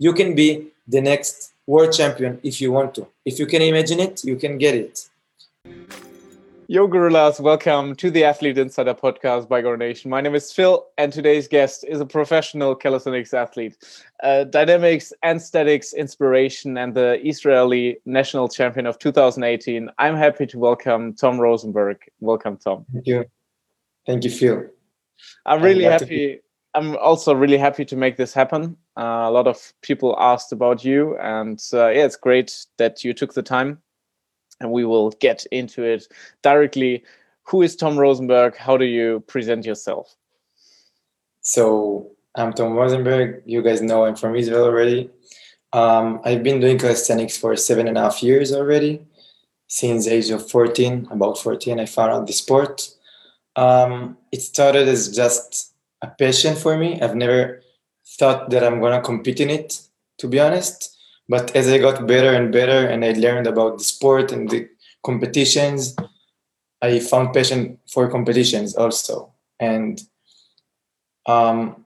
you can be the next world champion if you want to. If you can imagine it, you can get it. Yo, Gorillas, welcome to the Athlete Insider podcast by GoRNation. My name is Phil, and today's guest is a professional calisthenics athlete, dynamics and statics inspiration, and the Israeli national champion of 2018. I'm happy to welcome Tom Rosenberg. Welcome, Tom. Thank you. Thank you, Phil. I'm really happy. I'm also really happy to make this happen. A lot of people asked about you, and it's great that you took the time. And we will get into it directly. Who is Tom Rosenberg? How do you present yourself? So I'm Tom Rosenberg. You guys know I'm from Israel already. I've been doing calisthenics for 7.5 years already. Since the age of 14, about 14, I found out the sport. It started as just a passion for me. I've never thought that I'm gonna compete in it, to be honest. But as I got better and better and I learned about the sport and the competitions, I found passion for competitions also. And the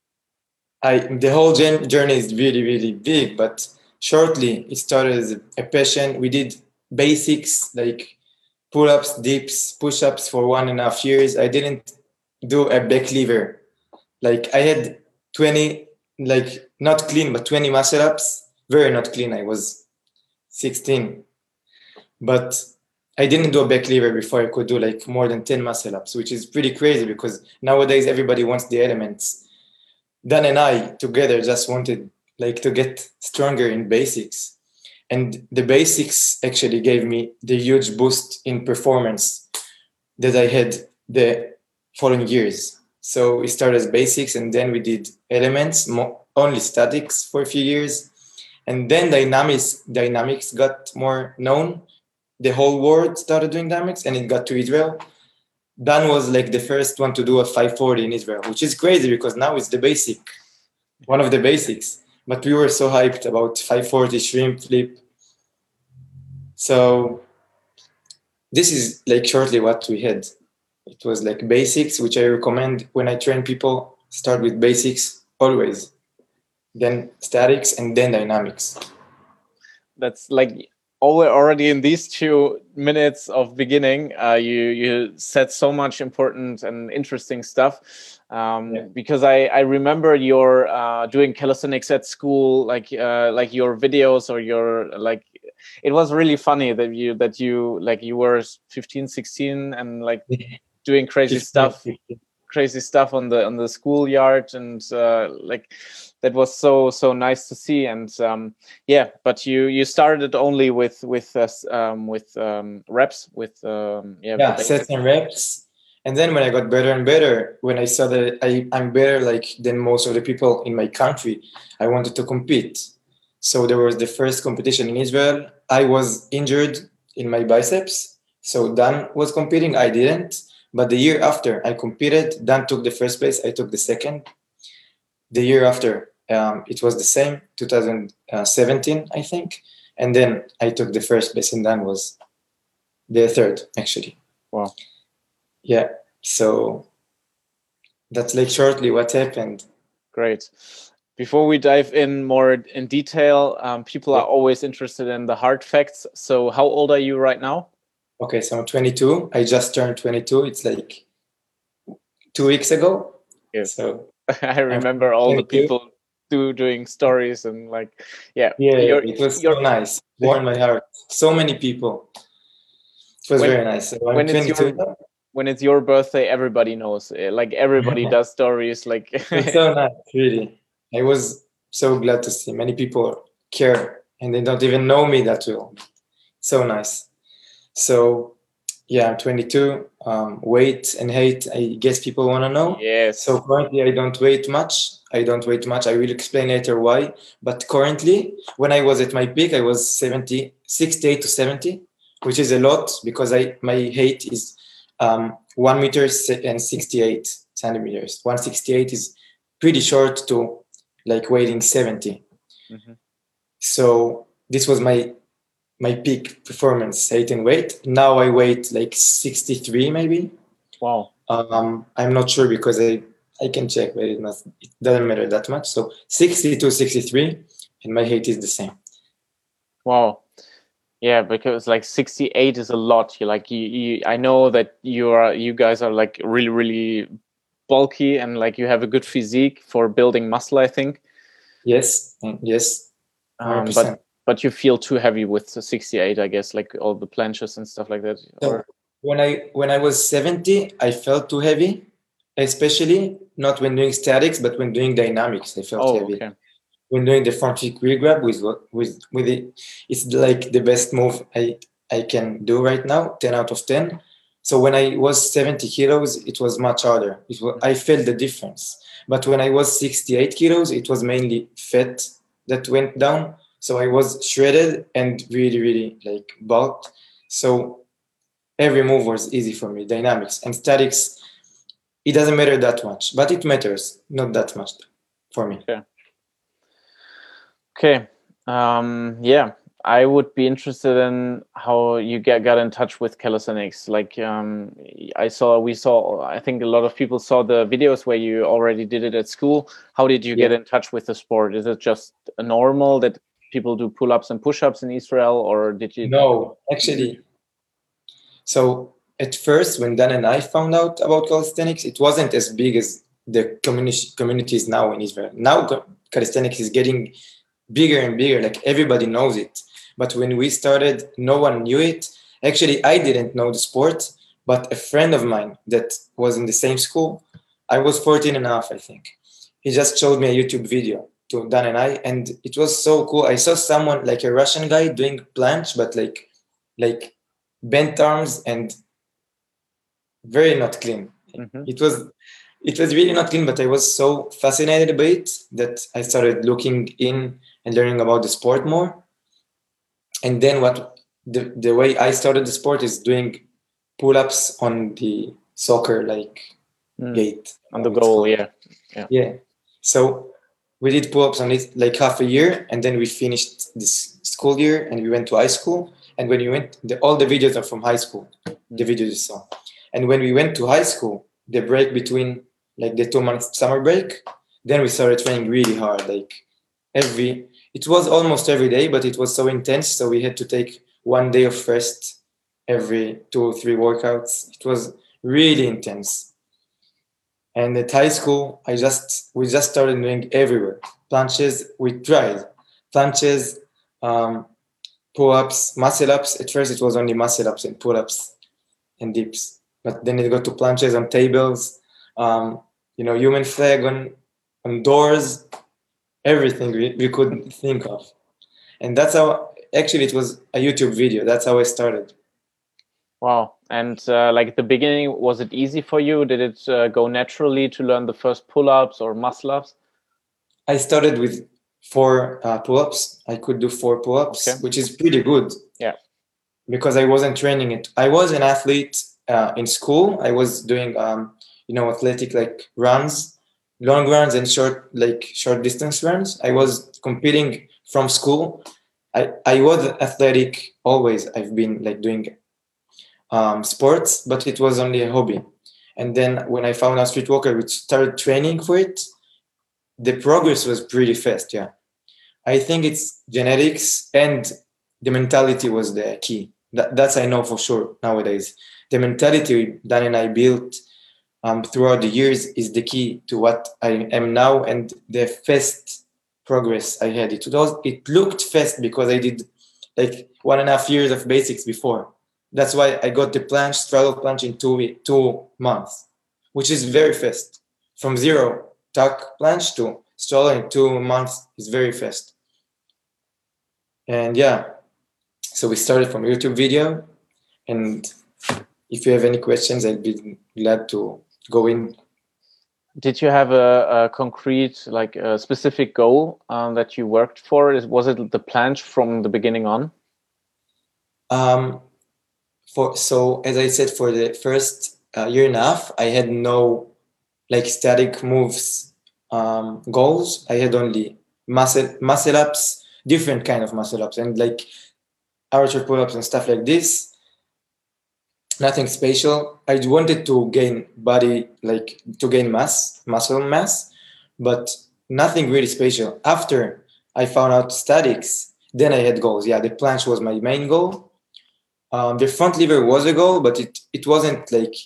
whole journey is really, really big, but shortly it started as a passion. We did basics like pull-ups, dips, push-ups for 1.5 years. I didn't do a back lever. Like I had 20, like not clean, but 20 muscle-ups. Very not clean. I was 16, but I didn't do a back lever before I could do like more than 10 muscle ups, which is pretty crazy because nowadays everybody wants the elements. Dan and I together just wanted like to get stronger in basics, and the basics actually gave me the huge boost in performance that I had the following years. So we started as basics, and then we did elements, only statics for a few years. And then dynamics got more known. The whole world started doing dynamics, and it got to Israel. Dan was like the first one to do a 540 in Israel, which is crazy because now it's the basic, one of the basics. But we were so hyped about 540 shrimp flip. So this is like shortly what we had. It was like basics, which I recommend when I train people, start with basics always. Then statics, and then dynamics. That's like already in these 2 minutes of beginning, you said so much important and interesting stuff. Because I remember you're doing calisthenics at school, like your videos or your like. It was really funny that you were 15, 16 and like doing crazy stuff. Crazy stuff on the schoolyard, and like that was so nice to see. And but you started only with reps, with sets and reps. And then when I got better and better, when I saw that I'm better like than most of the people in my country, I wanted to compete. So there was the first competition in Israel. I was injured in my biceps, so Dan was competing, I didn't. But the year after I competed, Dan took the first place, I took the second. The year after, it was the same, 2017, I think. And then I took the first place, and Dan was the third, actually. Wow. Yeah, so that's like shortly what happened. Great. Before we dive in more in detail, people are always interested in the hard facts. So how old are you right now? Okay, so I'm 22. I just turned 22. It's like 2 weeks ago. Yes. So I remember all the people doing stories and like, it was so nice. Warmed my heart. So many people. It was very nice. So I'm 22. When it's your birthday, everybody knows. Like everybody does stories. Like it's so nice, really. I was so glad to see many people care, and they don't even know me that well. So nice. So yeah, I'm 22. Weight and height, I guess people want to know. Yes. So currently I don't weigh much. I will explain later why. But currently, when I was at my peak, I was 68 to 70, which is a lot because my height is 1 meter and 68 centimeters. 168 is pretty short to like weighing 70. Mm-hmm. So this was my peak performance, height and weight. Now I weight like 63 maybe. Wow. I'm not sure because I can check, but it doesn't matter that much. So 62, 63, and my height is the same. Wow. Yeah, because like 68 is a lot. I know that you guys are like really, really bulky, and like you have a good physique for building muscle, I think. Yes, yes, 100%. But you feel too heavy with the 68, I guess, like all the planches and stuff like that. So when I was 70, I felt too heavy, especially not when doing statics, but when doing dynamics, I felt heavy. Okay. When doing the front kick rear grab with it, it's like the best move I can do right now, 10 out of 10. So when I was 70 kilos, it was much harder. I felt the difference. But when I was 68 kilos, it was mainly fat that went down. So I was shredded and really, really like bulked. So every move was easy for me. Dynamics and statics, it doesn't matter that much, but it matters not that much for me. Okay. Yeah, I would be interested in how you got in touch with calisthenics. Like, I think a lot of people saw the videos where you already did it at school. How did you get in touch with the sport? Is it just a normal that people do pull-ups and push-ups in Israel, or did you? No, actually. So at first, when Dan and I found out about calisthenics, it wasn't as big as the communities now in Israel. Now calisthenics is getting bigger and bigger, like everybody knows it. But when we started, no one knew it. Actually, I didn't know the sport, but a friend of mine that was in the same school, I was 14 and a half, I think. He just showed me a YouTube video to Dan and I, and it was so cool. I saw someone, like a Russian guy, doing planche, but like bent arms and very not clean. Mm-hmm. It was really not clean, but I was so fascinated by it that I started looking in and learning about the sport more. And then the way I started the sport is doing pull-ups on the soccer gate. On the goal, yeah. So we did pull-ups on it like half a year, and then we finished this school year and we went to high school. And when we went, all the videos are from high school, the videos you saw. And when we went to high school, the break between like the 2 month summer break, then we started training really hard. It was almost every day, but it was so intense. So we had to take 1 day of rest every 2 or 3 workouts. It was really intense. And at high school, we just started doing everywhere. Planches, we tried. Planches, pull-ups, muscle-ups. At first, it was only muscle-ups and pull-ups and dips. But then it got to planches on tables, human flag on doors, everything we could think of. And that's how, actually, it was a YouTube video. That's how I started. Wow. And like at the beginning, was it easy for you? Did it go naturally to learn the first pull-ups or muscle-ups? I started with 4 pull-ups. I could do 4 pull-ups, which is pretty good. Yeah. Because I wasn't training it. I was an athlete in school. I was doing, athletic like runs, long runs and short distance runs. I was competing from school. I was athletic always. I've been like doing sports, but it was only a hobby. And then when I found out Streetwalker, which started training for it, the progress was pretty fast. Yeah, I think it's genetics and the mentality was the key. That's I know for sure nowadays. The mentality Dan and I built throughout the years is the key to what I am now and the fast progress I had. It looked fast because I did like 1.5 years of basics before. That's why I got the planche, straddle planche in 2 months, which is very fast. From zero tuck planche to straddle in 2 months is very fast. And yeah, so we started from a YouTube video. And if you have any questions, I'd be glad to go in. Did you have a concrete, like a specific goal that you worked for? Was it the planche from the beginning on? So as I said, for the first year and a half, I had no like static moves goals. I had only muscle ups, different kind of muscle ups, and like archer pull ups and stuff like this. Nothing special. I wanted to gain muscle mass, but nothing really special. After I found out statics. Then I had goals. Yeah, the planche was my main goal. The front lever was a goal, but it wasn't like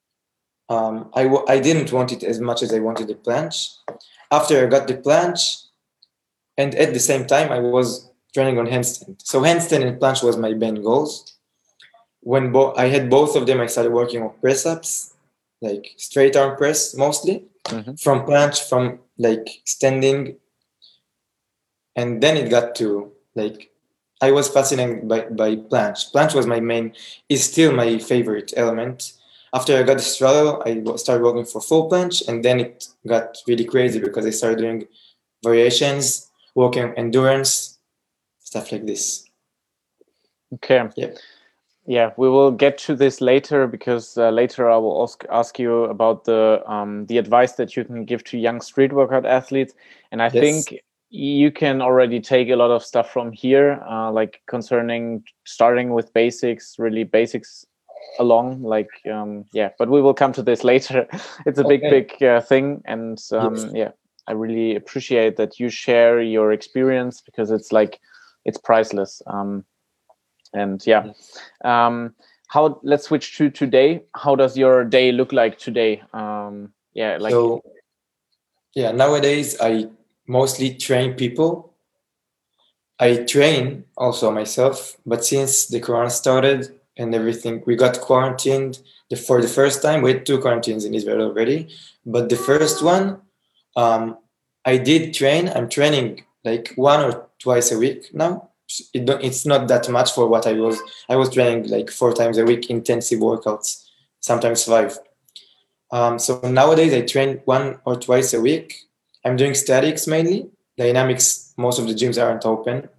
I didn't want it as much as I wanted the planche. After I got the planche, and at the same time I was training on handstand. So handstand and planche was my main goals. When I had both of them, I started working on press ups, like straight arm press mostly, from planche, from like standing. And then it got to like, I was fascinated by planche. Planche was is still my favorite element. After I got the straddle, I started working for full planche, and then it got really crazy because I started doing variations, working on endurance, stuff like this. Okay. Yeah, we will get to this later, because later I will ask you about the advice that you can give to young street workout athletes. And I think you can already take a lot of stuff from here, like concerning starting with basics, really basics along, like, but we will come to this later. It's a big thing. And yeah, I really appreciate that you share your experience, because it's like, it's priceless. And yeah, let's switch to today. How does your day look like today? Nowadays I mostly train people. I train also myself, but since the corona started and everything, we got quarantined for the first time. We had 2 quarantines in Israel already, but the first one, I did train. I'm training like 1 or twice a week now. It's not that much for what I was training like 4 times a week, intensive workouts, sometimes 5. So nowadays I train 1 or twice a week. I'm doing statics mainly. Dynamics, most of the gyms aren't open.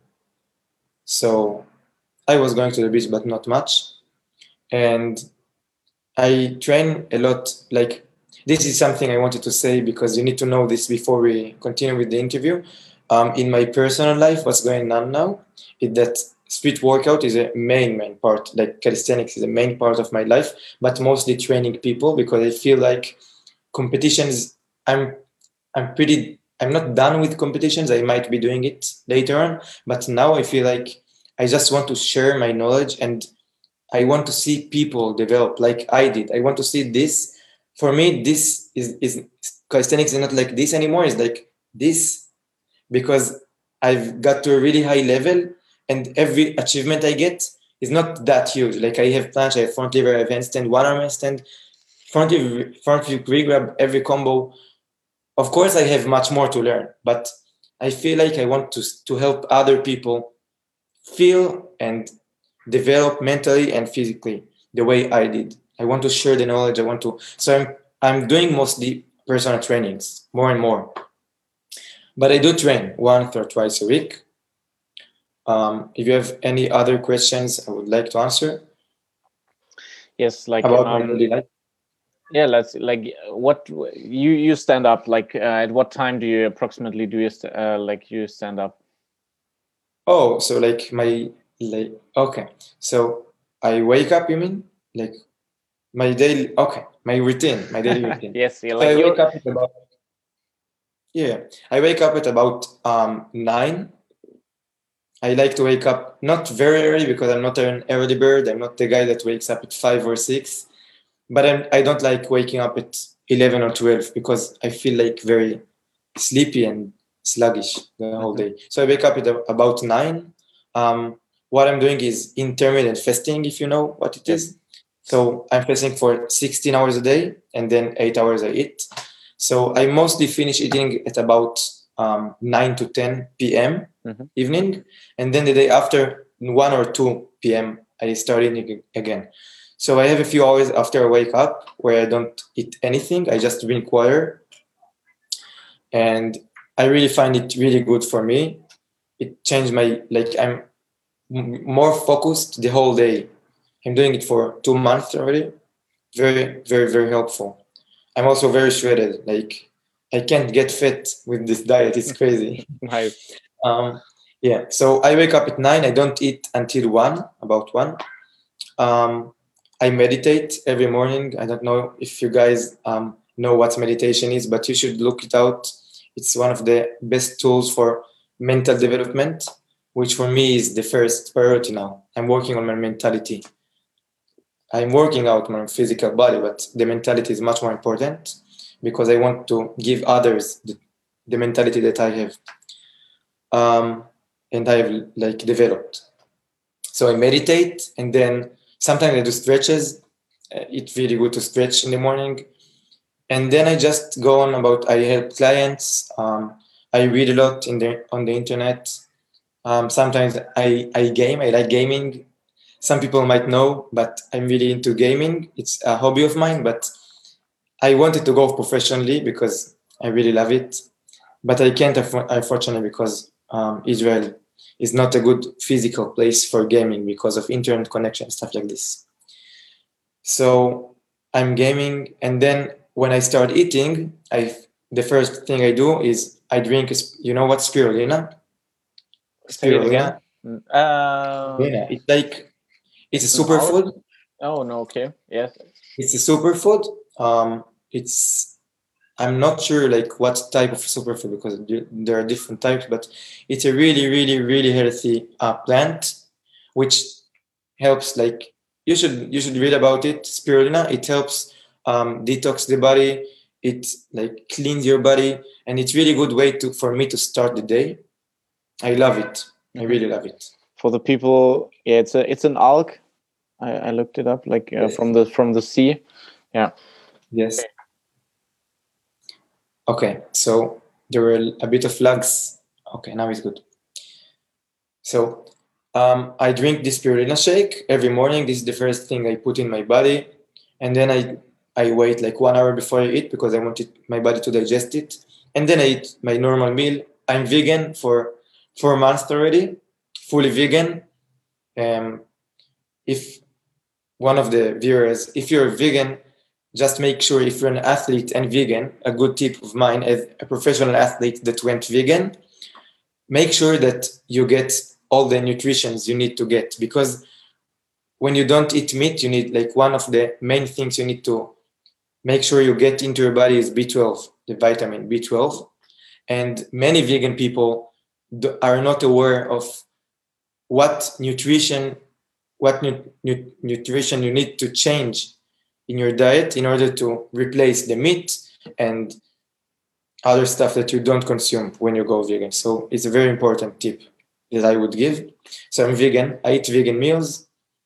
So I was going to the beach, but not much. And I train a lot. Like, this is something I wanted to say, because you need to know this before we continue with the interview. In my personal life, what's going on now is that street workout is a main part. Like, calisthenics is a main part of my life, but mostly training people, because I feel like competitions, I'm not done with competitions. I might be doing it later on, but now I feel like I just want to share my knowledge, and I want to see people develop like I did. I want to see this. For me, this is calisthenics is not like this anymore. It's like this, because I've got to a really high level, and every achievement I get is not that huge. Like, I have planche, I have front lever, I have handstand, 1 arm handstand, front view grab, every combo. Of course, I have much more to learn, but I feel like I want to help other people feel and develop mentally and physically the way I did. I want to share the knowledge. So I'm doing mostly personal trainings more and more, but I do train 1 or twice a week. If you have any other questions, I would like to answer. Yes, like about my daily life. Yeah, let's like what you stand up, like at what time do you approximately you stand up? Oh, so okay. So I wake up, you mean? Like my daily my daily routine. Yes, yeah, so like I wake up at about 9. I like to wake up not very early, because I'm not an early bird. I'm not the guy that wakes up at 5 or 6. But I don't like waking up at 11 or 12, because I feel like very sleepy and sluggish the whole day. So I wake up at about 9. What I'm doing is intermittent fasting, if you know what it is. So I'm fasting for 16 hours a day, and then 8 hours I eat. So I mostly finish eating at about 9 to 10 p.m. Evening. And then the day after, 1 or 2 p.m., I start eating again. So I have a few hours after I wake up where I don't eat anything. I just drink water. And I really find it really good for me. It changed I'm more focused the whole day. I'm doing it for 2 months already. Very, very, very helpful. I'm also very shredded. Like, I can't get fit with this diet. It's crazy. Nice. So I wake up at 9. I don't eat until about 1. I meditate every morning. I don't know if you guys know what meditation is, but you should look it out. It's one of the best tools for mental development, which for me is the first priority now. I'm working on my mentality. I'm working out my physical body, but the mentality is much more important because I want to give others the mentality that I have, and I have like developed. So I meditate, and then sometimes I do stretches. It's really good to stretch in the morning, and then I just go on about. I help clients. I read a lot on the internet. Sometimes I game. I like gaming. Some people might know, but I'm really into gaming. It's a hobby of mine, but I wanted to go professionally because I really love it. But I can't, unfortunately, because Israel is not a good physical place for gaming because of internet connection, stuff like this. So I'm gaming, and then when I start eating, the first thing I do is I drink, you know what, spirulina? Say it again. Yeah, it's a superfood. Oh no, okay. Yes. It's a superfood. I'm not sure like what type of superfood because there are different types, but it's a really, really, really healthy plant, which helps. Like you should read about it. Spirulina. It helps detox the body. It like cleans your body, and it's really good way for me to start the day. I love it. I really love it. For the people, yeah, it's an alg. I looked it up, like Yes. from the sea. Yeah. Yes. Okay, so there were a bit of lags. Okay, now it's good. So I drink this spirulina shake every morning. This is the first thing I put in my body, and then I wait like 1 hour before I eat because I want my body to digest it, and then I eat my normal meal. I'm vegan for 4 months already, fully vegan. If one of the viewers, if you're vegan, just make sure if you're an athlete and vegan, a good tip of mine as a professional athlete that went vegan, make sure that you get all the nutritions you need to get, because when you don't eat meat, you need like one of the main things you need to make sure you get into your body is B12, the vitamin B12. And many vegan people are not aware of what nutrition you need to change in your diet in order to replace the meat and other stuff that you don't consume when you go vegan. So it's a very important tip that I would give. So I'm vegan. I eat vegan meals.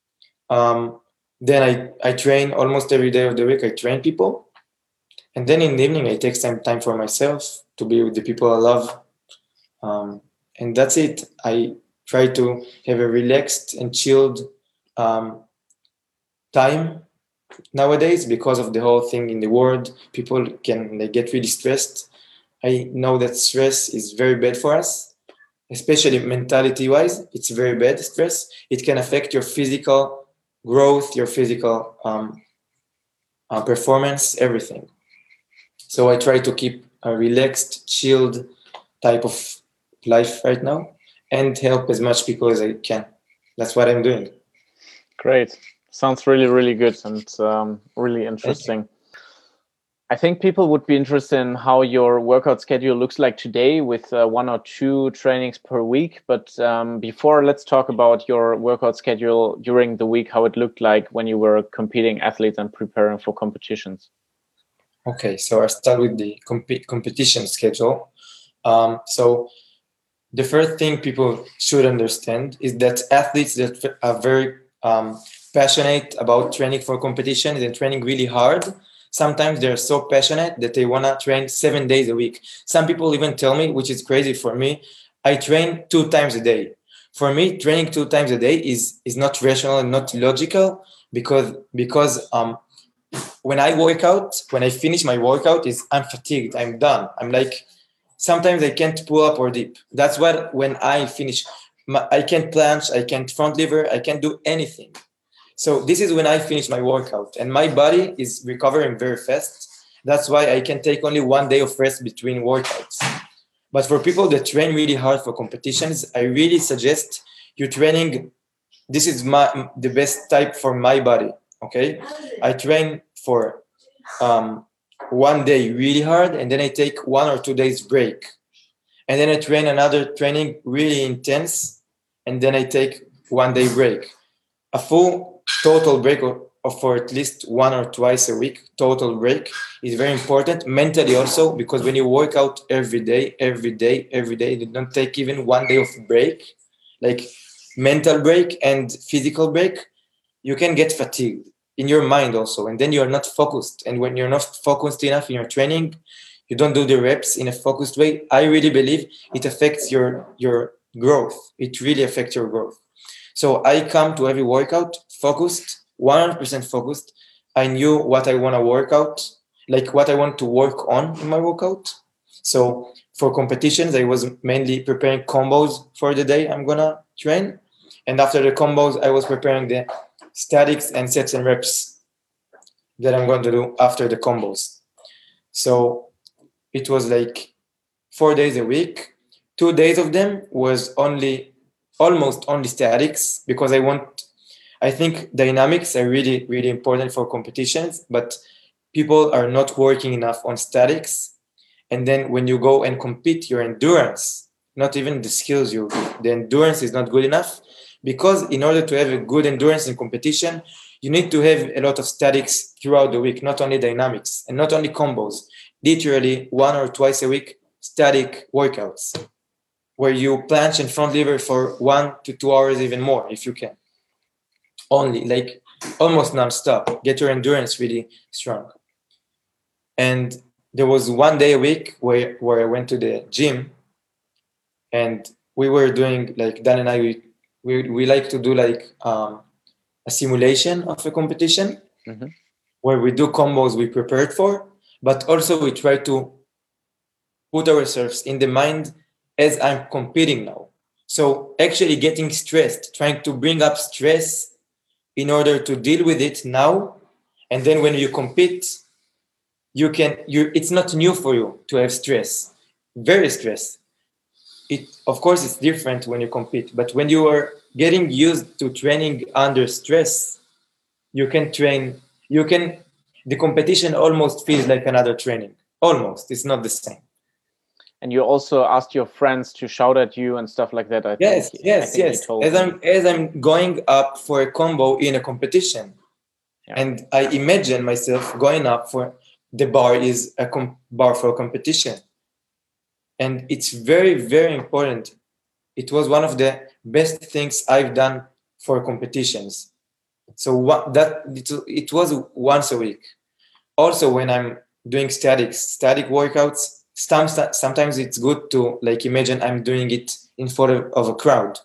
Then I train almost every day of the week. I train people. And then in the evening, I take some time for myself to be with the people I love. And that's it. I try to have a relaxed and chilled time nowadays because of the whole thing in the world. People they get really stressed. I know that stress is very bad for us, especially mentality wise. It's very bad stress. It can affect your physical growth, your physical performance, everything. So I try to keep a relaxed, chilled type of life right now and help as much people as I can. That's what I'm doing. Great. Sounds really, really good and really interesting. I think people would be interested in how your workout schedule looks like today with 1 or 2 trainings per week. But before, let's talk about your workout schedule during the week, how it looked like when you were competing athletes and preparing for competitions. Okay, so I'll start with the competition schedule. So the first thing people should understand is that athletes that are very passionate about training for competition and training really hard, sometimes they're so passionate that they want to train 7 days a week. Some people even tell me, which is crazy for me, I train 2 times a day. For me, training 2 times a day is not rational and not logical because when I work out, when I finish my workout, I'm fatigued, I'm done. I'm like, sometimes I can't pull up or dip. That's what when I finish, I can't planche, I can't front lever, I can't do anything. So this is when I finish my workout and my body is recovering very fast. That's why I can take only 1 day of rest between workouts. But for people that train really hard for competitions, I really suggest you training. This is the best type for my body. Okay, I train for 1 day really hard, and then I take 1 or 2 days break. and then I train another training really intense, and then I take 1 day break. A full total break for at least 1 or 2 times a week. Total break is very important mentally also, because when you work out every day, you don't take even 1 day of break, like mental break and physical break, you can get fatigued in your mind also, and then you're not focused. And when you're not focused enough in your training, you don't do the reps in a focused way. I really believe it affects your growth. It really affects your growth. So I come to every workout focused, 100% focused. I knew what I want to work out, like what I want to work on in my workout. So for competitions, I was mainly preparing combos for the day I'm gonna train. And after the combos, I was preparing the statics and sets and reps that I'm going to do after the combos. So it was like 4 days a week. 2 days of them was almost only statics, because I think dynamics are really, really important for competitions, but people are not working enough on statics. And then when you go and compete, your endurance, not even the skills the endurance is not good enough, because in order to have a good endurance in competition, you need to have a lot of statics throughout the week, not only dynamics and not only combos. Literally 1 or 2 times a week, static workouts where you planche and front lever for 1 to 2 hours, even more if you can. Only, like almost non-stop. Get your endurance really strong. And there was 1 day a week where I went to the gym, and we were doing, like Dan and I, we like to do like a simulation of a competition, where we do combos we prepared for, but also we try to put ourselves in the mind as I'm competing now. So actually getting stressed, trying to bring up stress in order to deal with it now. And then when you compete, it's not new for you to have stress, very stress. Of course, it's different when you compete, but when you are getting used to training under stress, the competition almost feels like another training. Almost, it's not the same. And you also asked your friends to shout at you and stuff like that. Yes. As I'm going up for a combo in a competition, and I imagine myself going up for the bar is a bar for a competition, and it's very, very important. It was one of the best things I've done for competitions. So it was once a week. Also, when I'm doing static workouts, sometimes it's good to like imagine I'm doing it in front of a crowd.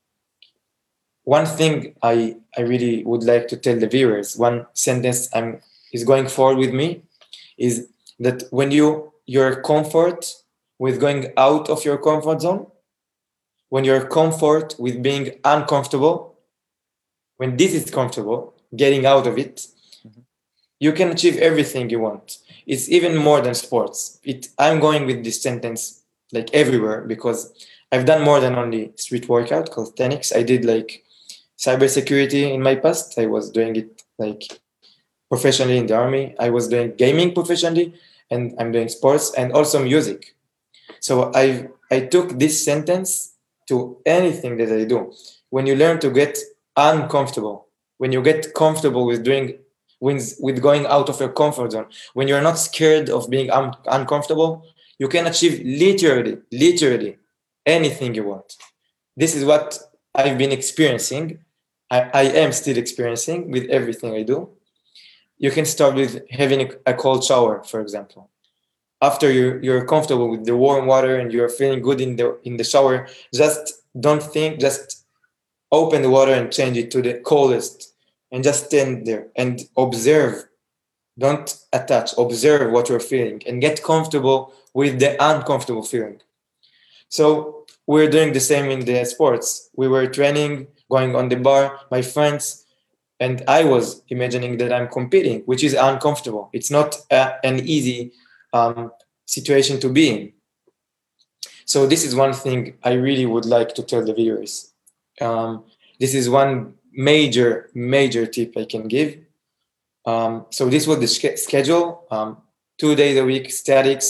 One thing I really would like to tell the viewers, one sentence is going forward with me, is that when your comfort with going out of your comfort zone, when you're comfort with being uncomfortable, when this is comfortable, getting out of it, you can achieve everything you want. It's even more than sports. I'm going with this sentence like everywhere, because I've done more than only street workout, calisthenics. I did like cybersecurity in my past. I was doing it like professionally in the army. I was doing gaming professionally, and I'm doing sports and also music. So I took this sentence to anything that I do. When you learn to get uncomfortable, when you get comfortable with going out of your comfort zone, when you're not scared of being uncomfortable, you can achieve literally anything you want. This is what I've been experiencing. I am still experiencing with everything I do. You can start with having a cold shower, for example. After you're comfortable with the warm water and you're feeling good in the shower, just don't think, just open the water and change it to the coldest, and just stand there and observe. Don't attach, observe what you're feeling and get comfortable with the uncomfortable feeling. So we're doing the same in the sports. We were training, going on the bar, my friends, and I was imagining that I'm competing, which is uncomfortable. It's not an easy situation to be in. So this is one thing I really would like to tell the viewers. This is one major tip I can give. So this was the schedule: 2 days a week statics,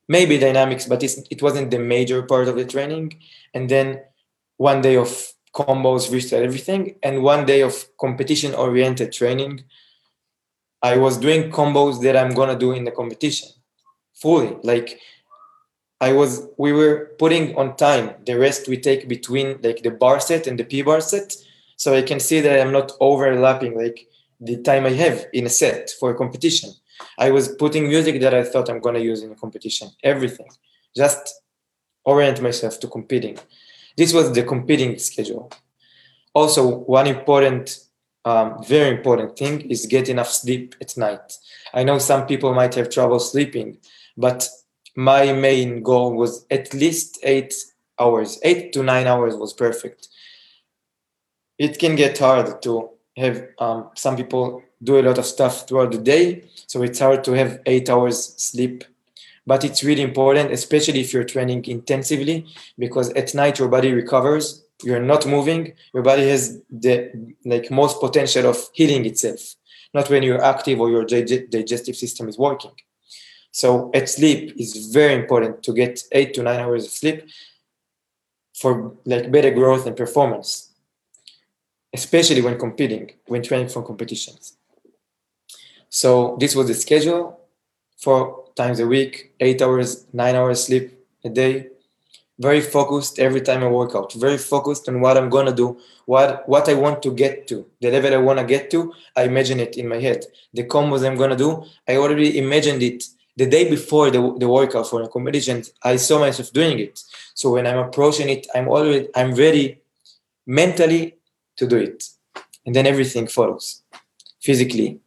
maybe dynamics, but it wasn't the major part of the training. And then one day of combos, freestyle, everything, and one day of competition-oriented training. I was doing combos that I'm gonna do in the competition fully. Like we were putting on time the rest we take between like the bar set and the P-bar set, so I can see that I'm not overlapping like the time I have in a set for a competition. I was putting music that I thought I'm gonna use in a competition. Everything, just orient myself to competing. This was the competing schedule. Also, one important, very important thing is get enough sleep at night. I know some people might have trouble sleeping, but my main goal was at least 8 hours. 8 to 9 hours was perfect. It can get hard to have, some people do a lot of stuff throughout the day, so it's hard to have 8 hours sleep. But it's really important, especially if you're training intensively, because at night your body recovers, you're not moving, your body has the like most potential of healing itself, not when you're active or your digestive system is working. So at sleep is very important to get 8 to 9 hours of sleep for like better growth and performance, especially when competing, when training for competitions. So this was the schedule: 4 times a week, 8 hours, 9 hours sleep a day. Very focused every time I work out. Very focused on what I'm gonna do, what I want to get to, the level I wanna get to. I imagine it in my head. The combos I'm gonna do, I already imagined it the day before the workout for a competition. I saw myself doing it. So when I'm approaching it, I'm ready mentally to do it, and then everything follows physically.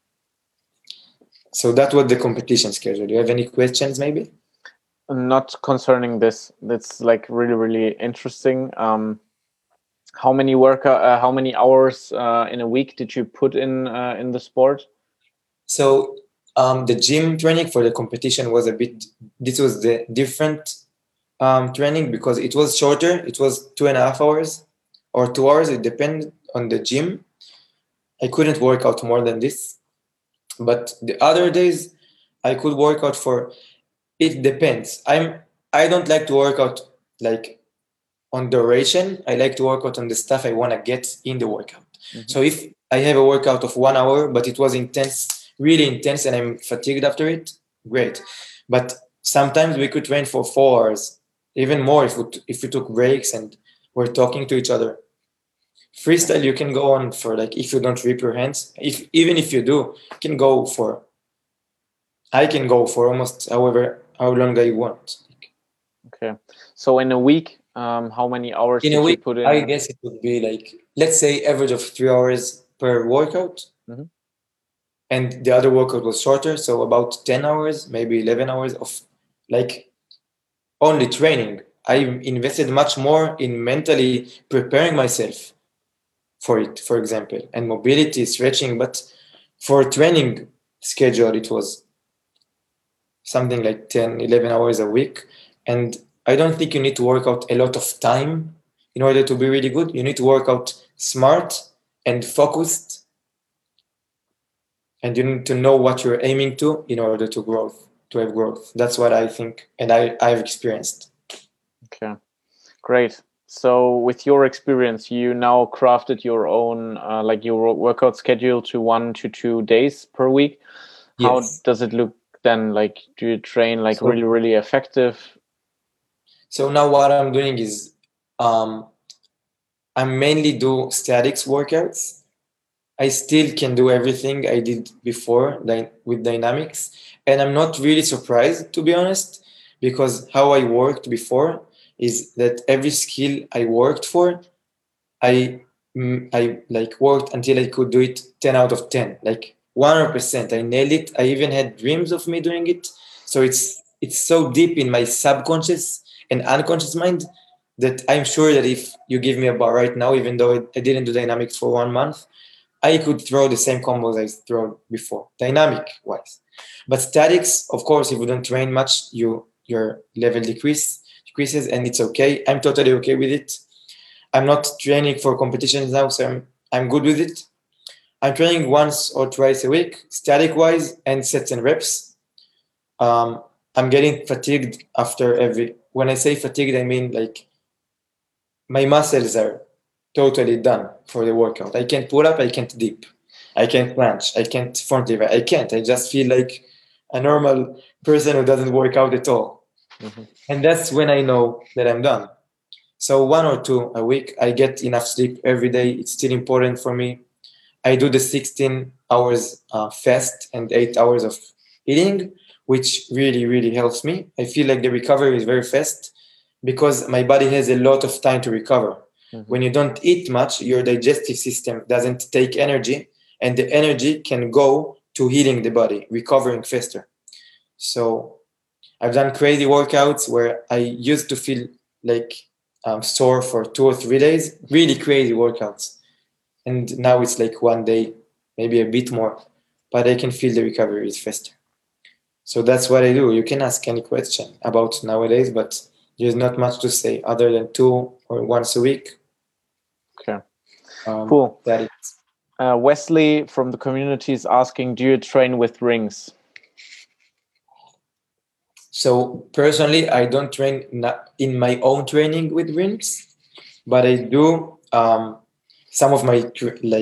So that was the competition schedule. Do you have any questions, maybe? Not concerning this. That's like really, really interesting. How many how many hours in a week did you put in the sport? So the gym training for the competition was this was the different training, because it was shorter. It was 2.5 hours or 2 hours. It depended on the gym. I couldn't work out more than this. But the other days I could work out for, it depends. I don't like to work out like on duration. I like to work out on the stuff I want to get in the workout. Mm-hmm. So if I have a workout of 1 hour, but it was intense, really intense, and I'm fatigued after it, great. But sometimes we could train for 4 hours, even more if we took breaks and we're talking to each other. Freestyle, you can go on for like, if you don't rip your hands, even if you do, I can go for almost how long I want. Okay, so in a week, how many hours in a week, you put in? I guess it would be like, let's say, average of 3 hours per workout. Mm-hmm. And the other workout was shorter, so about 10 hours, maybe 11 hours of like only training. I invested much more in mentally preparing myself for it, for example, and mobility, stretching. But for training schedule, it was something like 10, 11 hours a week. And I don't think you need to work out a lot of time in order to be really good. You need to work out smart and focused. And you need to know what you're aiming to in order to have growth. That's what I think, and I've experienced. Okay, great. So with your experience, you now crafted your own, like your workout schedule to 1 to 2 days per week. How yes. does it look then? Like, do you train like really, really effective? So now what I'm doing is, I mainly do statics workouts. I still can do everything I did before with dynamics. And I'm not really surprised, to be honest, because how I worked before is that every skill I worked for, I like worked until I could do it 10 out of 10, like 100%. I nailed it. I even had dreams of me doing it. So it's so deep in my subconscious and unconscious mind that I'm sure that if you give me a bar right now, even though I didn't do dynamics for 1 month, I could throw the same combos I thrown before, dynamic-wise. But statics, of course, if you don't train much, your level decreases, and it's okay. I'm totally okay with it. I'm not training for competitions now, so I'm good with it. I'm training once or twice a week, static-wise, and sets and reps. I'm I'm getting fatigued after every. When I say fatigued, I mean like my muscles are totally done for the workout. I can't pull up, I can't dip, I can't planche, I can't front lever. I can't. I just feel like a normal person who doesn't work out at all. Mm-hmm. And that's when I know that I'm done. So 1 or 2 a week, I get enough sleep every day. It's still important for me. I do the 16 hours fast and 8 hours of eating, which really, really helps me. I feel like the recovery is very fast because my body has a lot of time to recover. Mm-hmm. When you don't eat much, your digestive system doesn't take energy, and the energy can go to healing the body, recovering faster. So I've done crazy workouts where I used to feel like sore for 2 or 3 days, really crazy workouts. And now it's like 1 day, maybe a bit more, but I can feel the recovery is faster. So that's what I do. You can ask any question about nowadays, but there's not much to say other than 2 or once a week. Okay, cool. That is. Wesley from the community is asking, do you train with rings? So personally, I don't train in my own training with rings, but I do. Some of my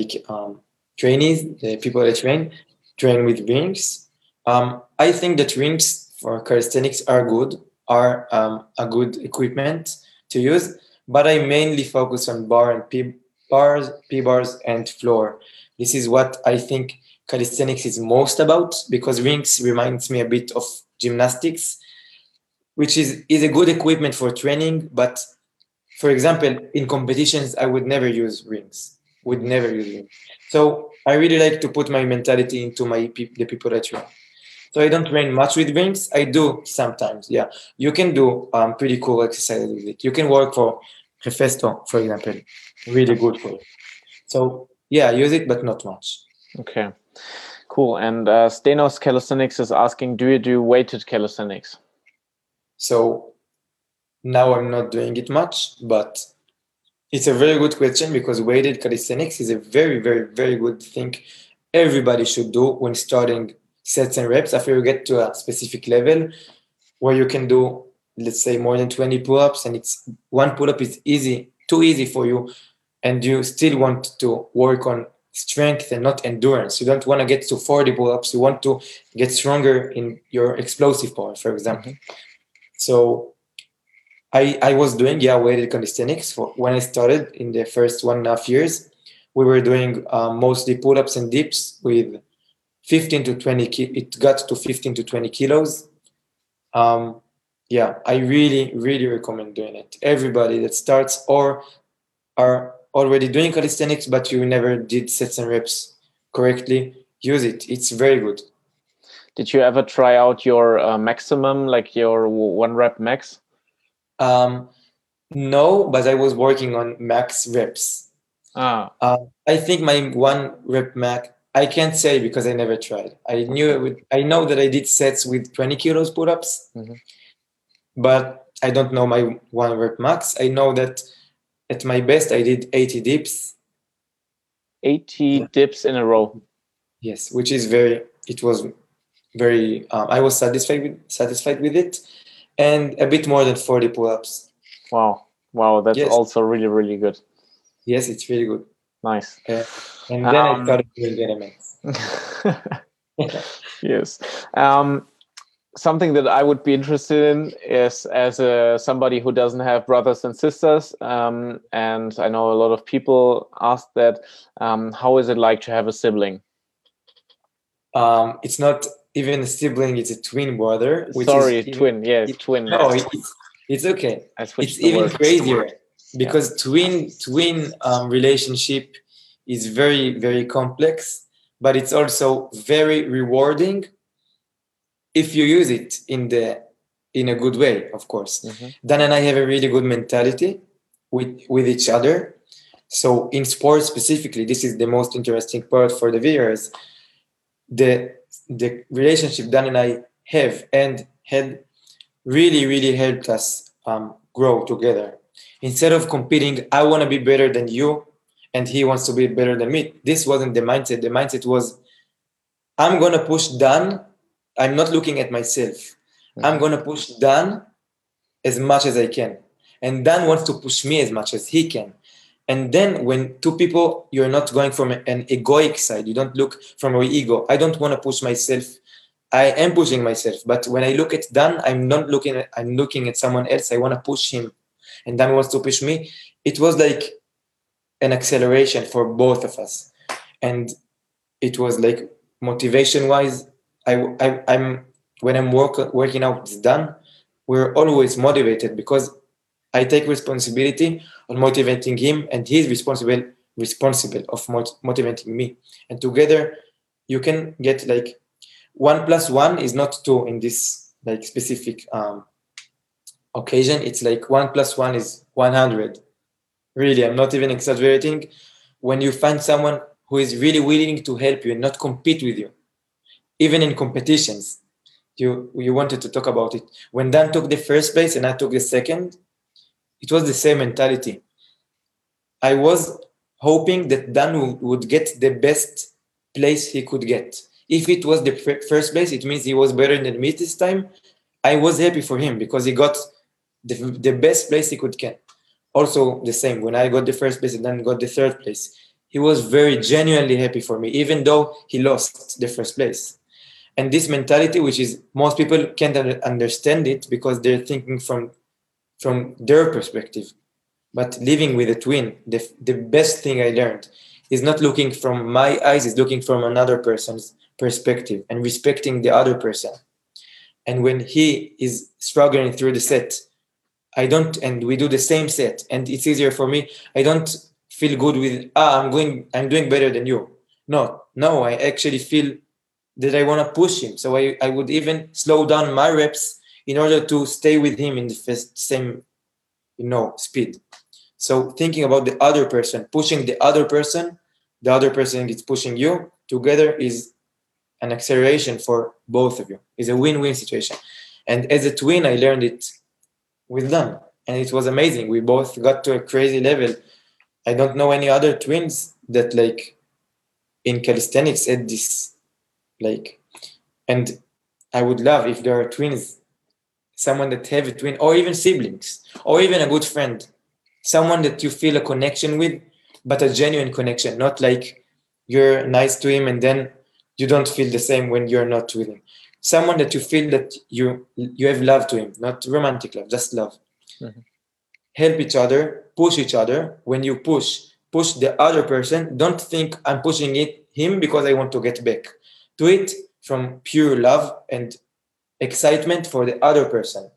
trainees, the people I train with rings. I think that rings for calisthenics are good, are a good equipment to use, but I mainly focus on bar and P-bars and floor. This is what I think calisthenics is most about, because rings reminds me a bit of gymnastics, which is a good equipment for training, but for example, in competitions, I would never use rings. So I really like to put my mentality into the people I train. So I don't train much with rings. I do sometimes. Yeah, you can do pretty cool exercises with it. You can work for Hefesto, for example. Really good for it. So yeah, use it, but not much. Okay, cool. And Stenos Calisthenics is asking, do you do weighted calisthenics? So now I'm not doing it much, but it's a very good question, because weighted calisthenics is a very, very, very good thing everybody should do when starting sets and reps. After you get to a specific level where you can do, let's say, more than 20 pull-ups, and it's one pull-up is too easy for you, and you still want to work on strength and not endurance. You don't want to get to 40 pull-ups. You want to get stronger in your explosive power, for example. Mm-hmm. So I was doing weighted calisthenics when I started in the first 1.5 years. We were doing mostly pull-ups and dips with 15 to 20. It got to 15 to 20 kilos. I really, really recommend doing it. Everybody that starts or are already doing calisthenics, but you never did sets and reps correctly, use it. It's very good. Did you ever try out your maximum, like your 1 rep max? No, but I was working on max reps. I think my 1 rep max, I can't say because I never tried. I know that I did sets with 20 kilos pull-ups, mm-hmm. but I don't know my 1 rep max. I know that at my best I did 80 dips. 80 dips in a row. Yes, which is it was very, I was satisfied with it, and a bit more than 40 pull-ups. Wow, that's also really, really good. Yes, it's really good. Nice. And then I started doing elements. Yes. Something that I would be interested in is, as somebody who doesn't have brothers and sisters, and I know a lot of people ask that, how is it like to have a sibling? It's not even a sibling, it's a twin brother. Twin. No, it's okay. It's even crazier, because twin relationship is very, very complex, but it's also very rewarding if you use it in a good way, of course. Mm-hmm. Dan and I have a really good mentality with each other. So in sports specifically, this is the most interesting part for the viewers. The relationship Dan and I have and had really, really helped us grow together. Instead of competing, I want to be better than you, and he wants to be better than me. This wasn't the mindset. The mindset was, I'm going to push Dan. I'm not looking at myself. I'm going to push Dan as much as I can. And Dan wants to push me as much as he can. And then when two people, you're not going from an egoic side. You don't look from your ego. I don't want to push myself. I am pushing myself. But when I look at Dan, I'm looking at someone else. I want to push him. And Dan wants to push me. It was like an acceleration for both of us. And it was like motivation-wise, I'm when I'm working out with Dan, we're always motivated because I take responsibility on motivating him, and he's responsible of motivating me. And together, you can get like 1 + 1 is not 2 in this like specific occasion. It's like 1 + 1 is 100. Really, I'm not even exaggerating. When you find someone who is really willing to help you and not compete with you, even in competitions, you wanted to talk about it. When Dan took the first place and I took the second, it was the same mentality. I was hoping that Dan would get the best place he could get. If it was the first place, it means he was better than me this time. I was happy for him because he got the best place he could get. Also the same, when I got the first place and then got the third place, he was very genuinely happy for me, even though he lost the first place. And this mentality, which is most people can't understand it because they're thinking from their perspective. But living with a twin, the best thing I learned is not looking from my eyes, is looking from another person's perspective and respecting the other person. And when he is struggling through the set, and we do the same set, and it's easier for me. I don't feel good with, I'm doing better than you. No, I actually feel that I want to push him. So I would even slow down my reps in order to stay with him in the same, speed. So thinking about the other person, pushing the other person is pushing you, together is an acceleration for both of you. It's a win-win situation. And as a twin, I learned it with Dan, and it was amazing. We both got to a crazy level. I don't know any other twins that like in calisthenics had this like, and I would love if there are twins, someone that have a twin, or even siblings, or even a good friend, someone that you feel a connection with, but a genuine connection, not like you're nice to him and then you don't feel the same when you're not with him. Someone that you feel that you have love to him, not romantic love, just love. Mm-hmm. Help each other, push each other. When you push the other person. Don't think I'm pushing him because I want to get back. Do it from pure love and excitement for the other person.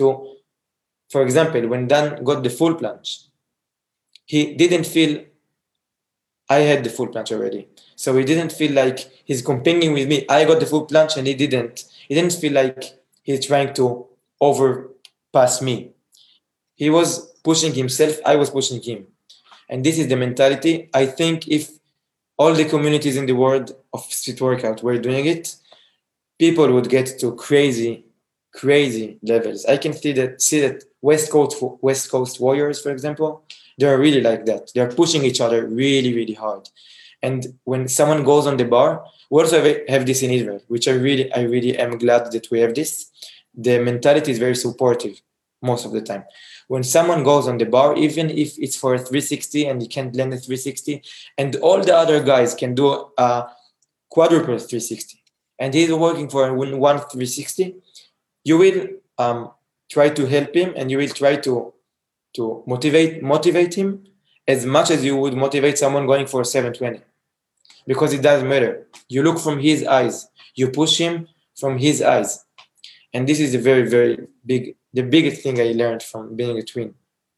For example, when Dan got the full planche, he didn't feel I had the full planche already. So he didn't feel like he's competing with me. I got the full planche and he didn't. He didn't feel like he's trying to overpass me. He was pushing himself. I was pushing him. And this is the mentality. I think if all the communities in the world of street workout were doing it, people would get to crazy levels. I can see that West Coast Warriors, for example, they're really like that. They're pushing each other really, really hard. And when someone goes on the bar, we also have this in Israel, which I really am glad that we have this. The mentality is very supportive most of the time. When someone goes on the bar, even if it's for a 360 and he can't land a 360, and all the other guys can do a quadruple 360, and he's working for one 360, you will try to help him, and you will try to motivate him as much as you would motivate someone going for a 720, because it doesn't matter. You look from his eyes, you push him from his eyes, and this is a very, very the biggest thing I learned from being a twin.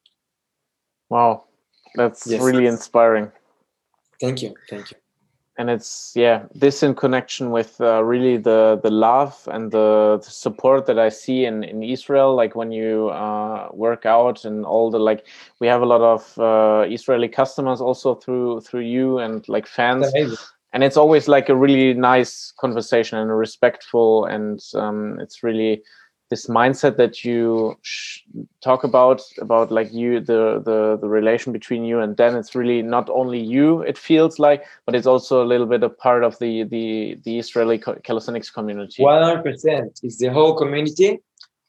Wow, that's really inspiring. Thank you. And it's this in connection with really the love and the support that I see in Israel, like when you work out and all the we have a lot of Israeli customers also through you and like fans, and it's always like a really nice conversation and respectful, and it's really this mindset that you talk about like you the relation between you and Dan. It's really not only you, it feels like, but it's also a little bit a part of the Israeli calisthenics community. 100%. It's the whole community,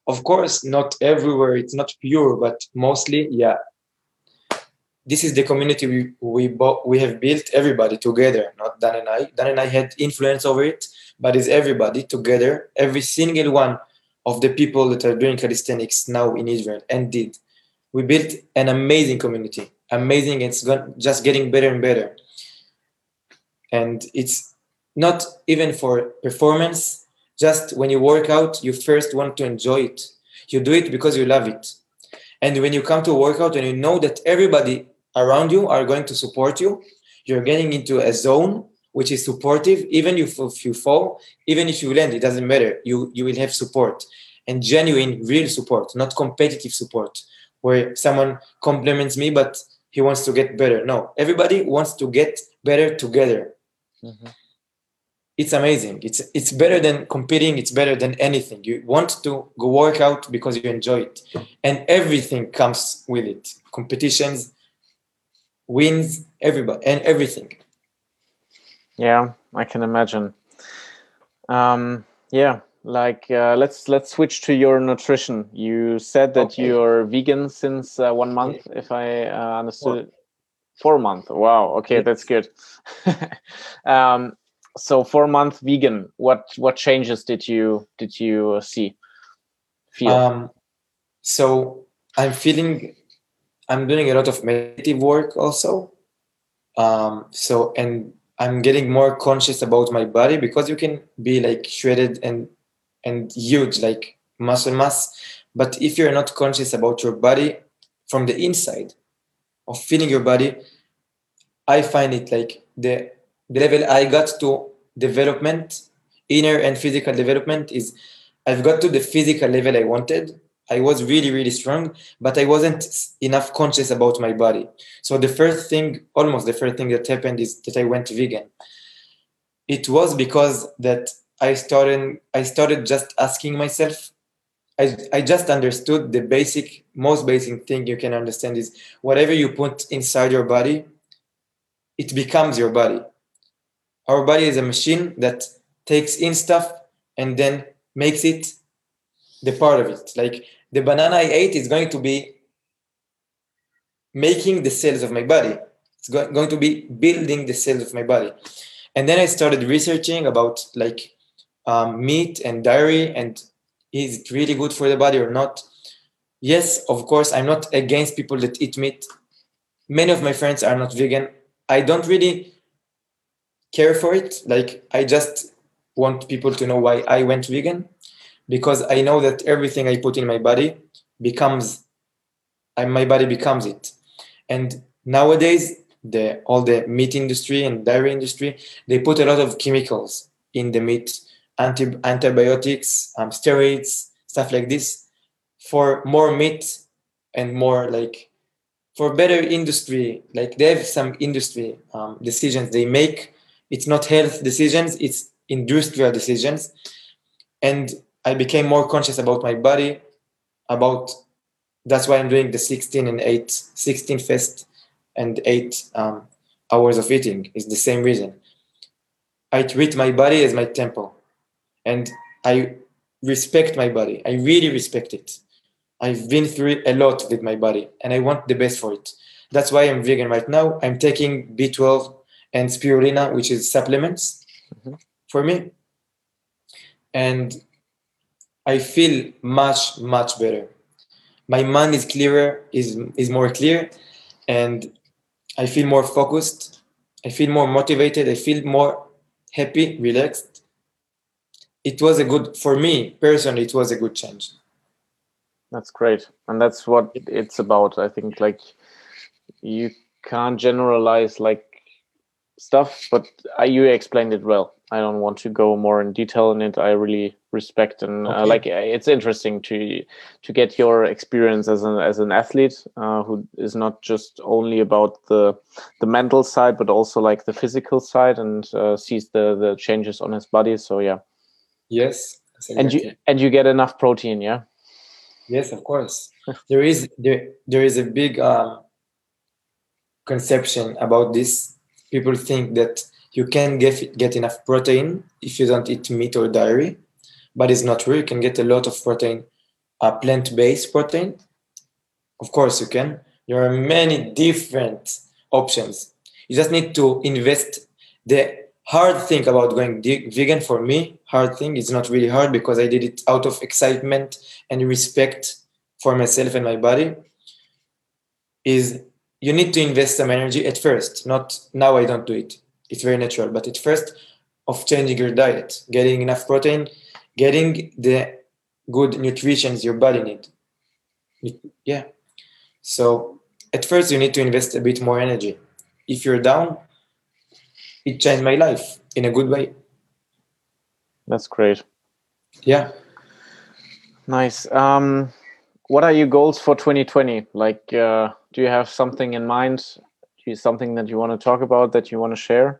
Of course, not everywhere. It's not pure, but mostly, yeah. This is the community we have built, everybody together, not Dan and I. Dan and I had influence over it, but it's everybody together, every single one of the people that are doing calisthenics now in Israel and did. We built an amazing community, amazing. It's just getting better and better. And it's not even for performance. Just when you work out, you first want to enjoy it. You do it because you love it. And when you come to a workout and you know that everybody around you are going to support you, you're getting into a zone which is supportive. Even if you fall, even if you land, it doesn't matter. You will have support, and genuine, real support, not competitive support, where someone compliments me, but he wants to get better. No, everybody wants to get better together. Mm-hmm. It's amazing. It's better than competing. It's better than anything. You want to go work out because you enjoy it, and everything comes with it. Competitions, wins, everybody, and everything. Yeah, I can imagine. Yeah, like let's switch to your nutrition. You said that you're vegan since 1 month, if I understood. 4 months. Wow. Okay, yes. That's good. So 4 month vegan. What changes did you feel? So I'm doing a lot of meditative work also. And I'm getting more conscious about my body, because you can be like shredded and huge, like muscle mass, but if you're not conscious about your body from the inside of feeling your body, I find it like the level I got to development, inner and physical development, is I've got to the physical level I wanted. I was really, really strong, but I wasn't enough conscious about my body. So almost the first thing that happened is that I went vegan. It was because that I started just asking myself, I just understood the most basic thing you can understand is whatever you put inside your body, it becomes your body. Our body is a machine that takes in stuff and then makes it the part of it. Like the banana I ate is going to be making the cells of my body. It's going to be building the cells of my body. And then I started researching about like meat and dairy, and is it really good for the body or not? Yes, of course, I'm not against people that eat meat. Many of my friends are not vegan. I don't really care for it. Like, I just want people to know why I went vegan, because I know that everything I put in my body my body becomes it. And nowadays, all the meat industry and dairy industry, they put a lot of chemicals in the meat, antibiotics, steroids, stuff like this, for more meat and more like for better industry. Like they have some industry decisions they make. It's not health decisions, it's industrial decisions. And I became more conscious about my body, that's why I'm doing the 16 fast and 8 hours of eating. Is the same reason. I treat my body as my temple, and I respect my body. I really respect it. I've been through a lot with my body, and I want the best for it. That's why I'm vegan right now. I'm taking B12 and spirulina, which is supplements for me. And I feel much, much better. My mind is clearer, is more clear, and I feel more focused. I feel more motivated. I feel more happy, relaxed. For me personally, it was a good change. That's great. And that's what it's about. I think like you can't generalize like stuff, but you explained it well. I don't want to go more in detail in it. I really respect and like it's interesting to get your experience as an athlete who is not just only about the mental side, but also like the physical side, and sees the changes on his body. So yeah. Yes. Exactly. And you get enough protein, yeah. Yes, of course. there is a big conception about this. People think that you can get enough protein if you don't eat meat or dairy, but it's not true. You can get a lot of protein plant-based protein. Of course you can. There are many different options. You just need to invest. The hard thing about going vegan, for me, hard thing, is not really hard because I did it out of excitement and respect for myself and my body, is you need to invest some energy at first. Not now, I don't do it. It's very natural. But at first, of changing your diet, getting enough protein, getting the good nutrition your body needs. Yeah. So at first you need to invest a bit more energy. If you're down, it changed my life in a good way. That's great. Yeah. Nice. What are your goals for 2020? Like, do you have something in mind? Something that you want to talk about, that you want to share?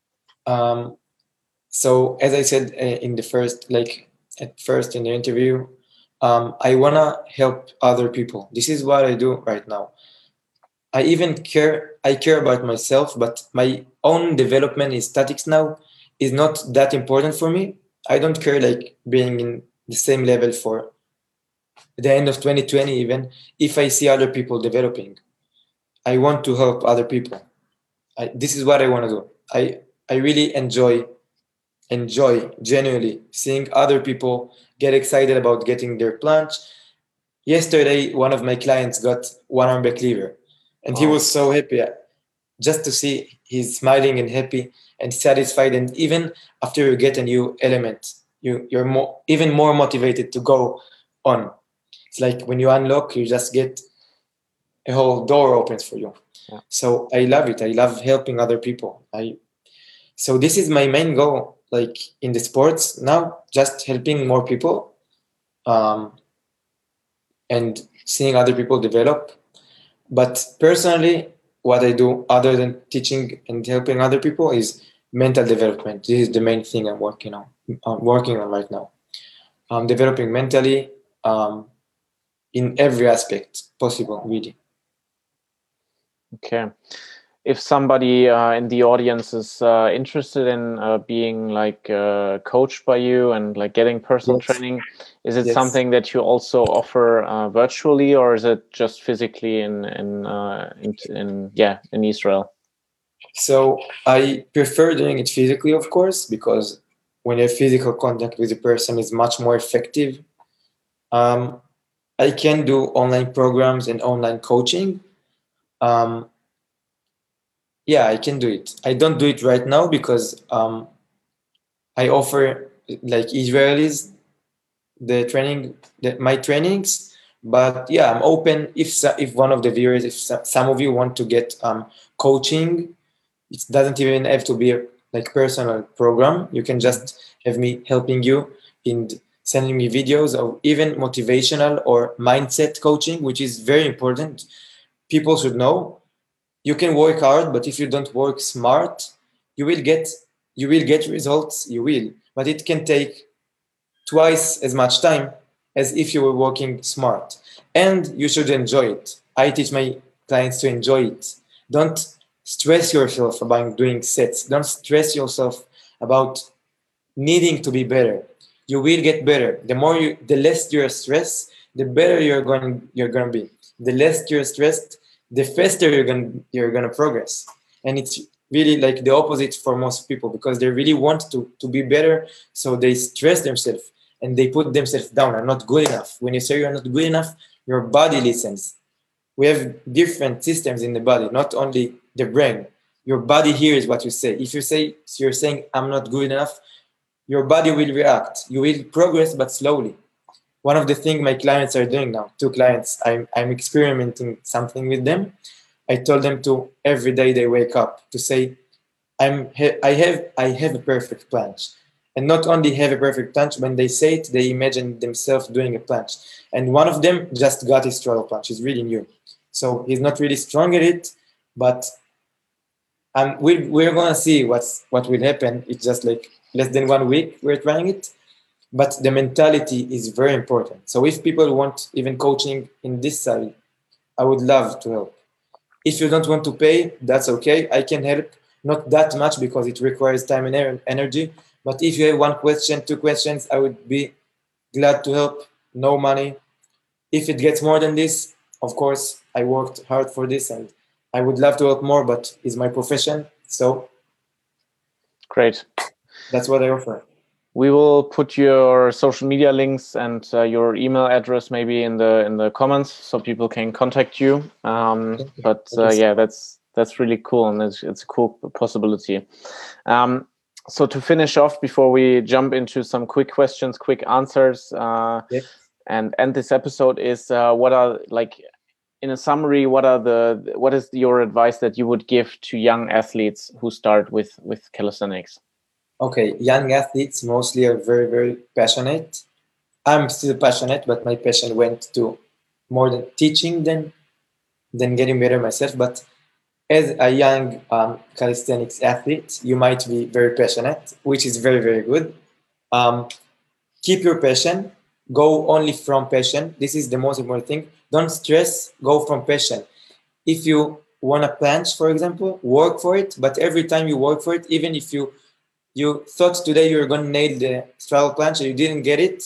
So as I said in the first, like at first in the interview, I want to help other people. This is what I do right now. I care about myself, but my own development in statics now is not that important for me. I don't care like being in the same level for the end of 2020, even if I see other people developing. I want to help other people. This is what I want to do. I really enjoy genuinely seeing other people get excited about getting their planche. Yesterday, one of my clients got one arm back lever, and he was so happy just to see he's smiling and happy and satisfied. And even after you get a new element, you're even more motivated to go on. It's like when you unlock, you just get a whole door opens for you. Yeah. So I love it. I love helping other people. So this is my main goal, like in the sports now, just helping more people, and seeing other people develop. But personally, what I do other than teaching and helping other people is mental development. This is the main thing I'm working on right now. I'm developing mentally, in every aspect possible, really. Okay. If somebody in the audience is interested in being like coached by you and like getting personal training, is it something that you also offer virtually, or is it just physically in Israel? So I prefer doing it physically, of course, because when you have physical contact with a person, is much more effective. I can do online programs and online coaching. Yeah, I can do it. I don't do it right now because I offer like Israelis my trainings. But yeah, I'm open if one of the viewers, if some of you want to get coaching, it doesn't even have to be a like personal program. You can just have me helping you in sending me videos of even motivational or mindset coaching, which is very important. People should know. You can work hard, but if you don't work smart, you will get results. You will, but it can take twice as much time as if you were working smart. And you should enjoy it. I teach my clients to enjoy it. Don't stress yourself about doing sets. Don't stress yourself about needing to be better. You will get better. The less you're stressed, the better you're going to be. The less you're stressed, the faster you're gonna progress. And it's really like the opposite for most people, because they really want to be better, so they stress themselves and they put themselves down. I'm not good enough. When you say you're not good enough, your body listens. We have different systems in the body, not only the brain. Your body hears what you say. If you're saying I'm not good enough, your body will react. You will progress, but slowly. One of the things my clients are doing now, 2 clients, I'm experimenting something with them. I told them to every day they wake up to say, I have a perfect planche. And not only have a perfect planche, when they say it, they imagine themselves doing a planche. And one of them just got his straddle planche. He's really new. So he's not really strong at it, but we're going to see what will happen. It's just like less than 1 week we're trying it. But the mentality is very important. So if people want even coaching in this side, I would love to help. If you don't want to pay, that's okay. I can help, not that much because it requires time and energy. But if you have 1 question, 2 questions, I would be glad to help. No money. If it gets more than this, of course, I worked hard for this and I would love to work more, but it's my profession. So great. That's what I offer. We will put your social media links and your email address maybe in the comments so people can contact you. But yeah, that's really cool, and it's a cool possibility. So to finish off, before we jump into some quick questions, quick answers, and end this episode, is what are, like, in a summary, what is your advice that you would give to young athletes who start with calisthenics? Okay, young athletes mostly are very, very passionate. I'm still passionate, but my passion went to more than teaching than getting better myself. But as a young calisthenics athlete, you might be very passionate, which is very, very good. Keep your passion. Go only from passion. This is the most important thing. Don't stress. Go from passion. If you want a planche, for example, work for it. But every time you work for it, even if you thought today you were going to nail the straddle planche and you didn't get it,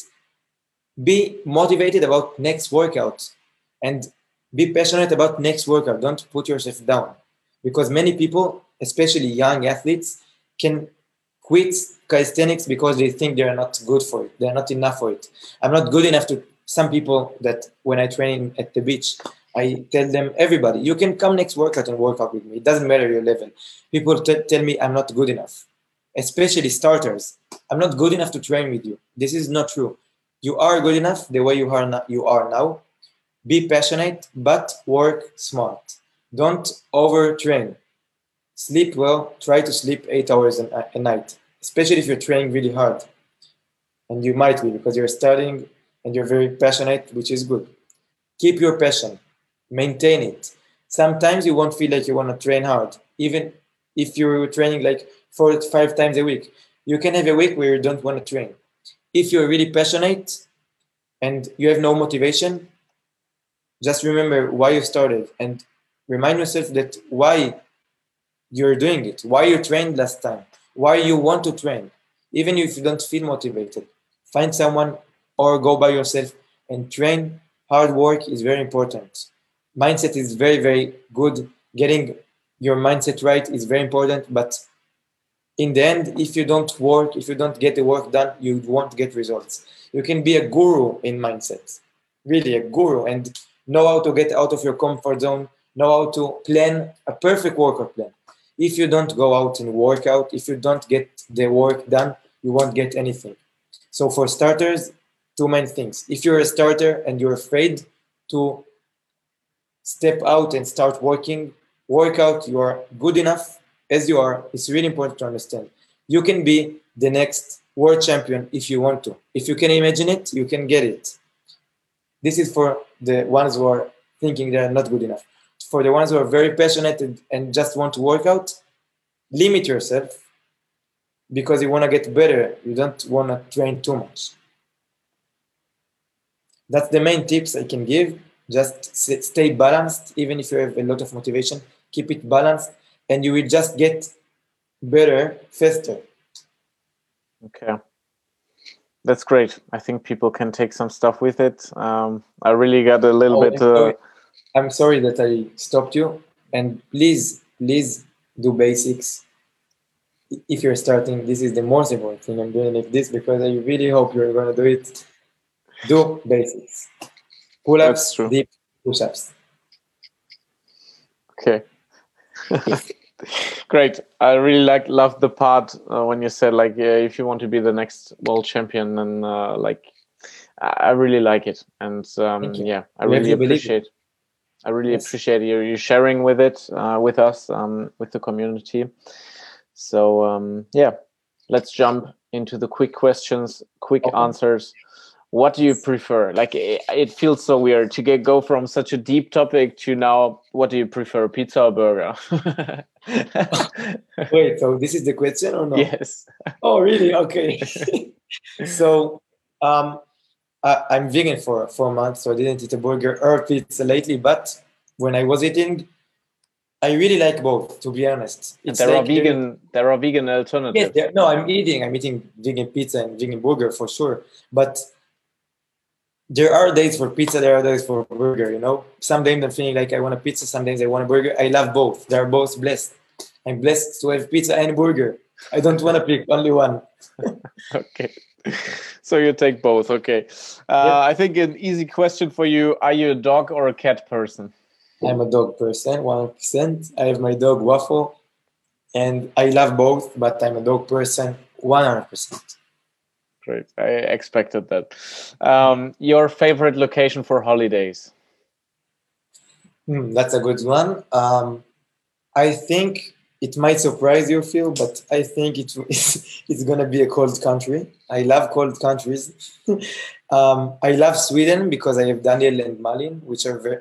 be motivated about next workout and be passionate about next workout. Don't put yourself down, because many people, especially young athletes, can quit calisthenics because they think they're not good for it. They're not enough for it. I'm not good enough to some people that when I train at the beach, I tell them, everybody, you can come next workout and work out with me. It doesn't matter your level. People tell me I'm not good enough. Especially starters. I'm not good enough to train with you. This is not true. You are good enough the way you are now. Be passionate, but work smart. Don't overtrain. Sleep well. Try to sleep 8 hours a night, especially if you're training really hard. And you might be, because you're studying and you're very passionate, which is good. Keep your passion. Maintain it. Sometimes you won't feel like you want to train hard, even if you're training like 4 to 5 times a week. You can have a week where you don't want to train. If you're really passionate and you have no motivation, just remember why you started and remind yourself that why you're doing it, why you trained last time, why you want to train. Even if you don't feel motivated, find someone or go by yourself and train. Hard work is very important. Mindset is very, very good. Getting your mindset right is very important, but in the end, if you don't work, if you don't get the work done, you won't get results. You can be a guru in mindset, really a guru, and know how to get out of your comfort zone, know how to plan a perfect workout plan. If you don't go out and work out, if you don't get the work done, you won't get anything. So for starters, two main things. If you're a starter and you're afraid to step out and start working, work out, you are good enough as you are. It's really important to understand. You can be the next world champion if you want to. If you can imagine it, you can get it. This is for the ones who are thinking they're not good enough. For the ones who are very passionate and just want to work out, limit yourself, because you want to get better. You don't want to train too much. That's the main tips I can give. Just stay balanced. Even if you have a lot of motivation, keep it balanced, and you will just get better faster. Okay, that's great. I think people can take some stuff with it. I really got a little bit. I'm sorry that I stopped you, and please do basics. If you're starting, this is the most important thing. I'm doing like this because I really hope you're going to do it. Do basics. Pull-ups, deep push-ups. Okay. Great. I really love the part when you said, like, if you want to be the next world champion, and I really like it. And yeah, I really appreciate you sharing with it with us, with the community. So yeah, let's jump into the quick questions, quick answers. What do you prefer? Like, it feels so weird to go from such a deep topic to now, what do you prefer, pizza or burger? Wait, so this is the question or no? Yes. Oh, really? Okay. So I'm vegan for 4 months, so I didn't eat a burger or pizza lately, but when I was eating, I really like both, to be honest. There are vegan alternatives. Yes, no, I'm eating vegan pizza and vegan burger for sure, but there are days for pizza, there are days for burger, you know. Some days I'm feeling like I want a pizza, some days I want a burger. I love both. They are both blessed. I'm blessed to have pizza and burger. I don't want to pick only one. Okay. So you take both. Okay. Yep. I think an easy question for you. Are you a dog or a cat person? I'm a dog person, 100%. I have my dog Waffle, and I love both, but I'm a dog person, 100%. Great. I expected that. Your favorite location for holidays? That's a good one. I think it might surprise you, Phil, but I think it's gonna be a cold country. I love cold countries. I love Sweden because I have Daniel and Malin, which are very.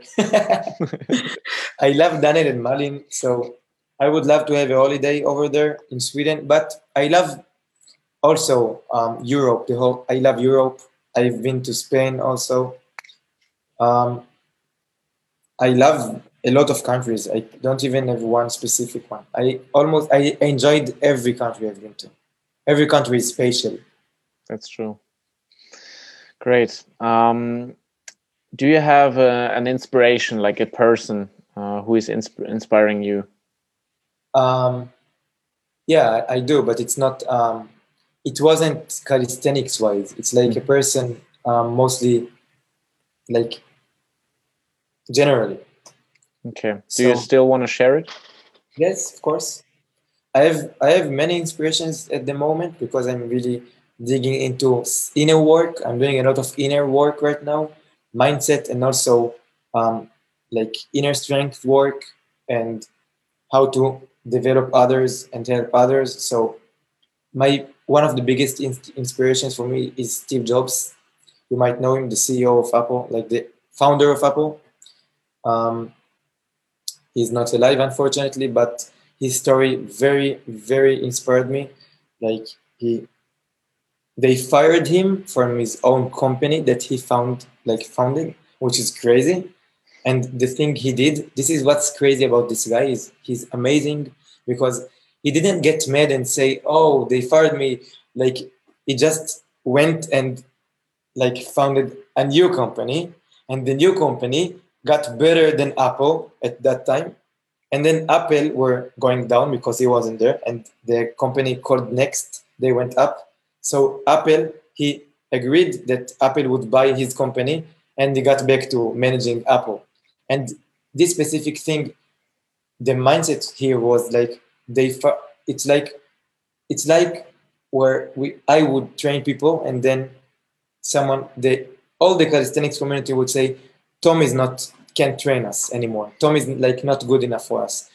I love Daniel and Malin, so I would love to have a holiday over there in Sweden. But I love also Europe. I love Europe. I've been to Spain also. Um, I love a lot of countries. I don't even have one specific one. I enjoyed every country I've been to. Every country is special. That's true. Great. Do you have an inspiration, like a person who is inspiring you? Yeah, I do, but it's not. It wasn't calisthenics wise. It's like a person, mostly, like generally. Okay. Do you still want to share it? Yes, of course. I have many inspirations at the moment because I'm really digging into inner work. I'm doing a lot of inner work right now, mindset, and also like inner strength work and how to develop others and help others. So my one of the biggest inspirations for me is Steve Jobs. You might know him, the CEO of Apple, like the founder of Apple. Um, he's not alive, unfortunately, but his story very, very inspired me. Like they fired him from his own company that he founded, which is crazy. And the thing he did, this is what's crazy about this guy, is he's amazing because he didn't get mad and say, "Oh, they fired me." Like he just went and like founded a new company, and the new company got better than Apple at that time. And then Apple were going down because he wasn't there, and the company called Next, they went up. So Apple, he agreed that Apple would buy his company, and he got back to managing Apple. And this specific thing, the mindset here was like it's like it's like where I would train people, and then all the calisthenics community would say, Tom is not can't train us anymore. Tom is like not good enough for us.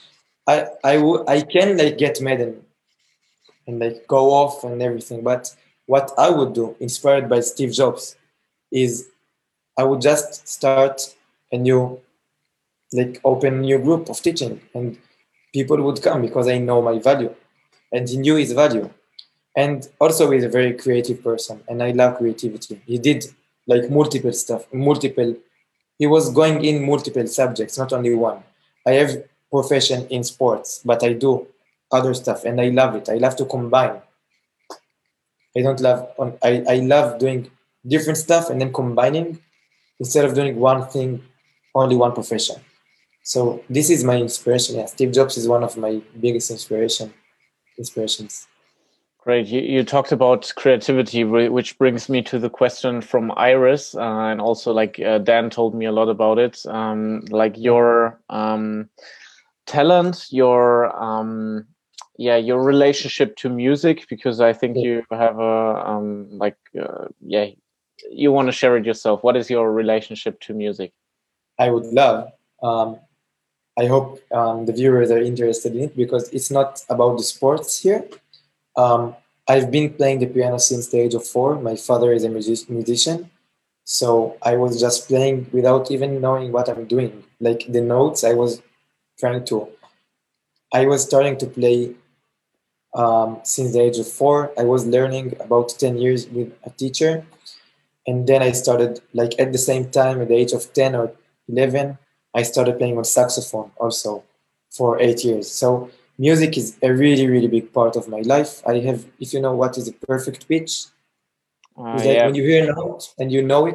I can like get mad and like go off and everything, but what I would do, inspired by Steve Jobs, is I would just start a new, like open a new group of teaching, and people would come because I know my value, and he knew his value. And also he's a very creative person, and I love creativity. He did like multiple stuff, he was going in multiple subjects, not only one. I have profession in sports, but I do other stuff, and I love it. I love to combine. I love doing different stuff and then combining instead of doing one thing, only one profession. So this is my inspiration. Yeah, Steve Jobs is one of my biggest inspirations. Great. You talked about creativity, which brings me to the question from Iris, and also like Dan told me a lot about it. Like your talent, your relationship to music, because I think you have a you want to share it yourself. What is your relationship to music? I would love. I hope the viewers are interested in it because it's not about the sports here. I've been playing the piano since the age of 4. My father is a musician, so I was just playing without even knowing what I'm doing. Like the notes, I was starting to play since the age of 4. I was learning about 10 years with a teacher, and then I started like at the same time at the age of 10 or 11. I started playing on saxophone also for 8 years. So music is a really, really big part of my life. I have, if you know what is a perfect pitch, it's like when you hear a note and you know it,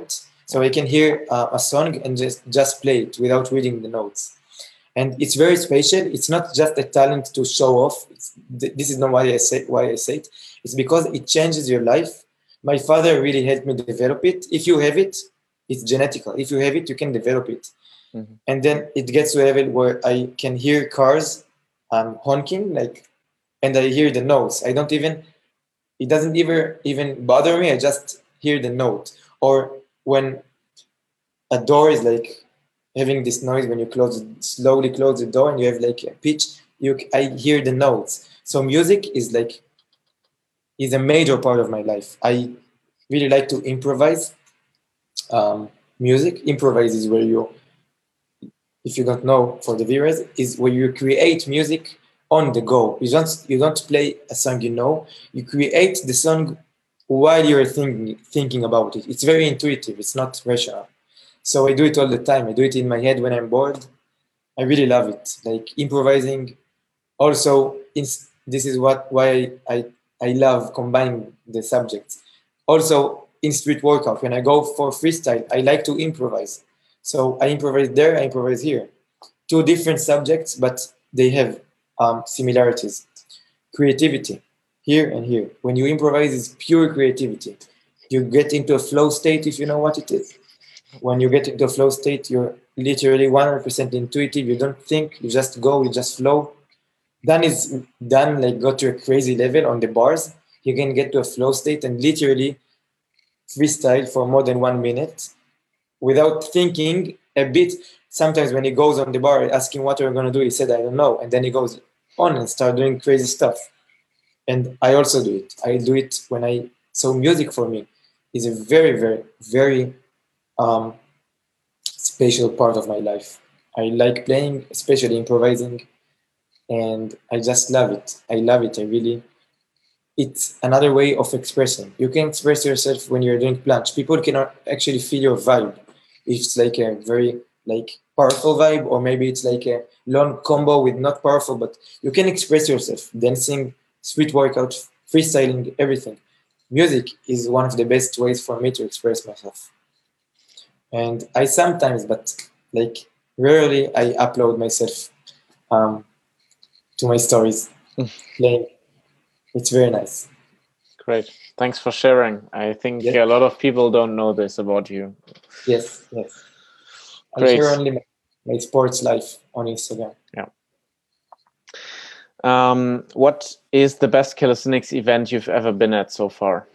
So I can hear a song and just play it without reading the notes. And it's very special. It's not just a talent to show off. This is not why I say it. It's because it changes your life. My father really helped me develop it. If you have it, it's genetical. If you have it, you can develop it. Mm-hmm. And then it gets to a level where I can hear cars honking, like, and I hear the notes. I don't even, it doesn't even bother me. I just hear the note. Or when a door is like having this noise when you slowly close the door and you have like a pitch, I hear the notes. So music is a major part of my life. I really like to improvise music. Improvise is where if you don't know, for the viewers, is where you create music on the go. You don't play a song you create the song while you're thinking about it. It's very intuitive. It's not rational. So I do it all the time. I do it in my head when I'm bored. I really love it. Like improvising. Also, this is why I love combining the subjects. Also, in street workout, when I go for freestyle, I like to improvise. So I improvise there, I improvise here. Two different subjects, but they have similarities. Creativity, here and here. When you improvise, it's pure creativity. You get into a flow state, if you know what it is. When you get into a flow state, you're literally 100% intuitive. You don't think, you just go, you just flow. Then like go to a crazy level on the bars. You can get to a flow state and literally freestyle for more than 1 minute without thinking a bit. Sometimes when he goes on the bar asking what are we going to do, he said, I don't know. And then he goes on and start doing crazy stuff. And I also do it. I do it so music for me is a very, very, very special part of my life. I like playing, especially improvising, and I just love it. I love it. It's another way of expressing. You can express yourself when you're doing planche. People cannot actually feel your vibe. It's like a very powerful vibe, or maybe it's like a long combo with not powerful, but you can express yourself, dancing, street workout, freestyling, everything. Music is one of the best ways for me to express myself. And I sometimes, but rarely, I upload myself to my stories playing. It's very nice. Great. Thanks for sharing. I think a lot of people don't know this about you. Yes. Great. I share only my sports life on Instagram. Yeah. What is the best calisthenics event you've ever been at so far?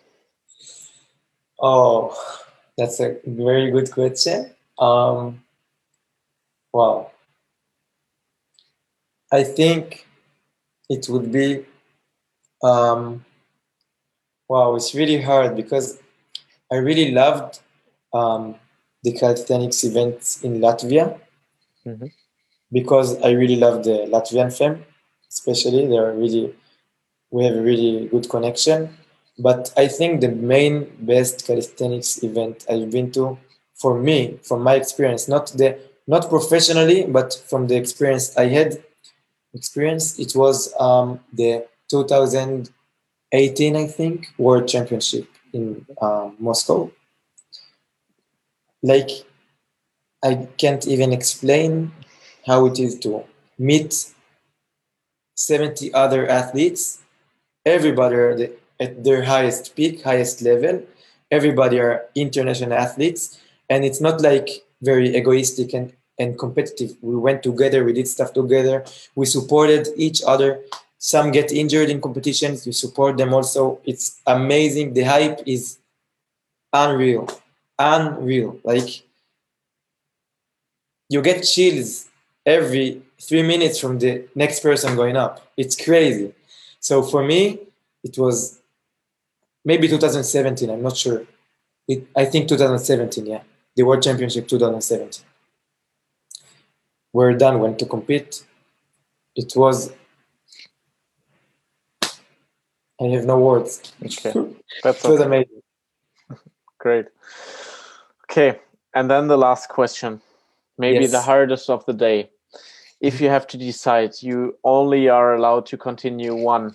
Oh, that's a very good question. Wow. I think it would be, wow, it's really hard because I really loved the calisthenics events in Latvia because I really love the Latvian fam, especially. We have a really good connection. But I think the main best calisthenics event I've been to, for me, from my experience, not professionally, but from the experience I had, it was the 2018, I think, World Championship in Moscow. Like, I can't even explain how it is to meet 70 other athletes. Everybody are at their highest peak, highest level. Everybody are international athletes. And it's not like very egoistic and competitive. We went together, we did stuff together, we supported each other. Some get injured in competitions, you support them also. It's amazing. The hype is unreal. Like, you get chills every 3 minutes from the next person going up. It's crazy. So for me, it was maybe 2017. I'm not sure. I think 2017, yeah. The World Championship 2017. We're done, went to compete. It was, I have no words. Okay. That's it was amazing. Great. Okay. And then the last question, maybe the hardest of the day. If you have to decide, you only are allowed to continue one: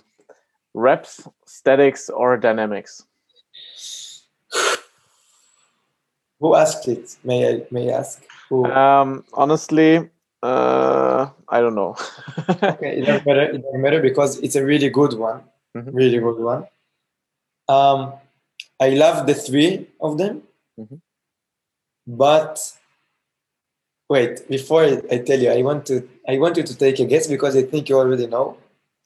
reps, statics, or dynamics. Who asked it? May I ask? Who? Honestly, I don't know. Okay, it doesn't matter. It doesn't matter because it's a really good one. Mhm, Really good one. Um, I love the three of them, mhm. but wait, before I tell you, I want you to take a guess because I think you already know.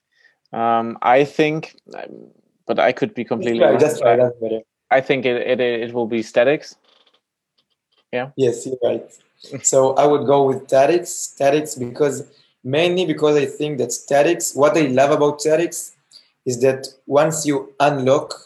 I think, but I could be Just completely try, wrong. just try. It doesn't matter. I think it will be statics. Yeah. Yes, you're right. So I would go with statics because mainly because I think that statics, what I love about statics is that once you unlock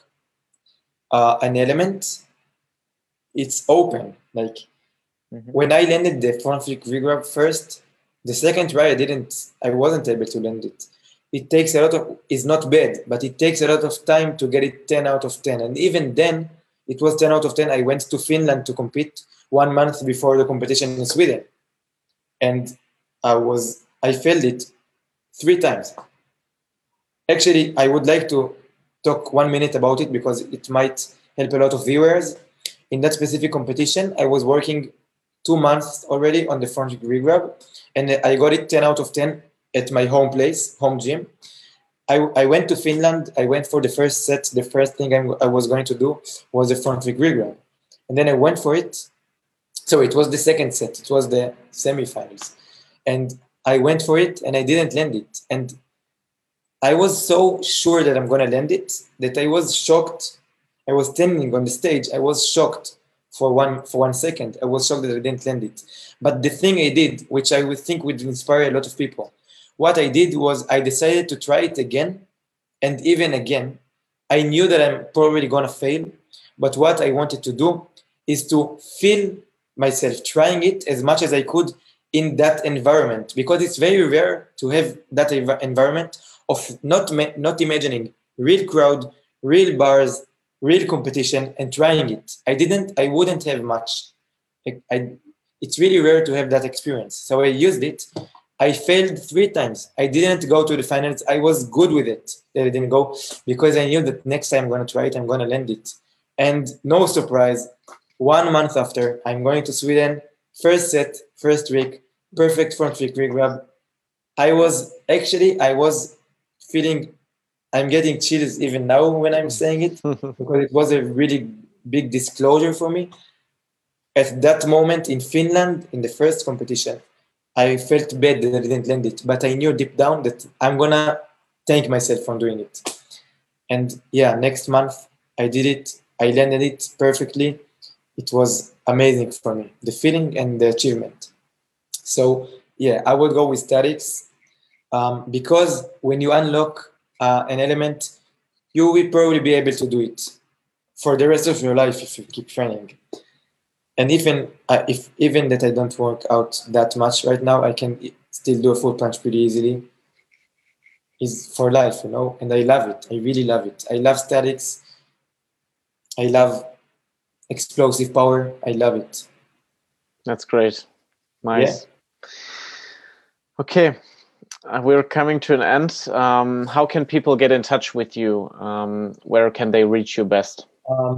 an element, it's open. Like Mhm. when I landed the front flip regrab first, the second try I wasn't able to land it. It takes a lot of, it's not bad, but it takes a lot of time to get it 10 out of 10. And even then, it was 10 out of 10. I went to Finland to compete 1 month before the competition in Sweden. And I failed it 3 times. Actually, I would like to talk 1 minute about it because it might help a lot of viewers. In that specific competition, I was working 2 months already on the front degree grab, and I got it 10 out of 10 at my home place, home gym. I went to Finland. I went for the first set. The first thing I was going to do was the front degree grab. And then I went for it. So it was the second set. It was the semifinals. And I went for it and I didn't land it. And I was so sure that I'm gonna land it that I was shocked. I was standing on the stage. I was shocked for 1 second. I was shocked that I didn't land it. But the thing I did, which I would think would inspire a lot of people, what I did was I decided to try it again and even again. I knew that I'm probably gonna fail, but what I wanted to do is to feel myself trying it as much as I could in that environment because it's very rare to have that environment of not imagining real crowd, real bars, real competition, and trying it. I wouldn't have much. It's really rare to have that experience. So I used it. I failed 3 times. I didn't go to the finals. I was good with it that I didn't go because I knew that next time I'm going to try it, I'm going to land it. And no surprise, 1 month after, I'm going to Sweden, first set, first trick, perfect front trick grab. I was feeling, I'm getting chills even now when I'm saying it because it was a really big disclosure for me. At that moment in Finland, in the first competition, I felt bad that I didn't land it, but I knew deep down that I'm gonna thank myself for doing it. And yeah, next month I did it. I landed it perfectly. It was amazing for me, the feeling and the achievement. So yeah, I would go with statics because when you unlock an element, you will probably be able to do it for the rest of your life if you keep training. And if even that I don't work out that much right now, I can still do a full punch pretty easily. Is for life, you know, and I love it. I really love it. I love statics. I love explosive power. I love it. That's great. Yeah. Nice. Okay. We're coming to an end. How can people get in touch with you? Where can they reach you best?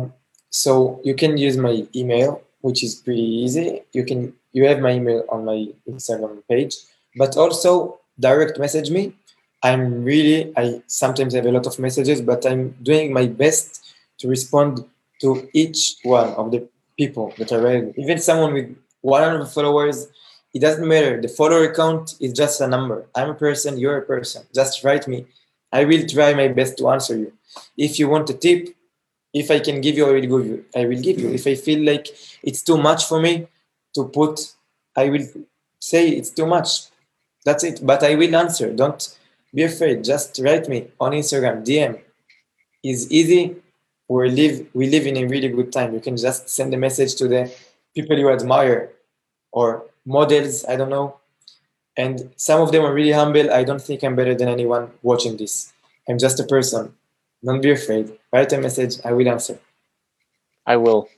So you can use my email, which is pretty easy. You have my email on my Instagram page, but also direct message me. I sometimes have a lot of messages, but I'm doing my best to respond to each one of the people that are ready. Even someone with 100 followers, it doesn't matter. The follower count is just a number. I'm a person, you're a person. Just write me. I will try my best to answer you. If you want a tip, if I can give you, I will give you. If I feel like it's too much for me to put, I will say it's too much. That's it. But I will answer. Don't be afraid. Just write me on Instagram. DM is easy. We live in a really good time. You can just send a message to the people you admire or models. I don't know. And some of them are really humble. I don't think I'm better than anyone watching this. I'm just a person. Don't be afraid. Write a message. I will answer. I will.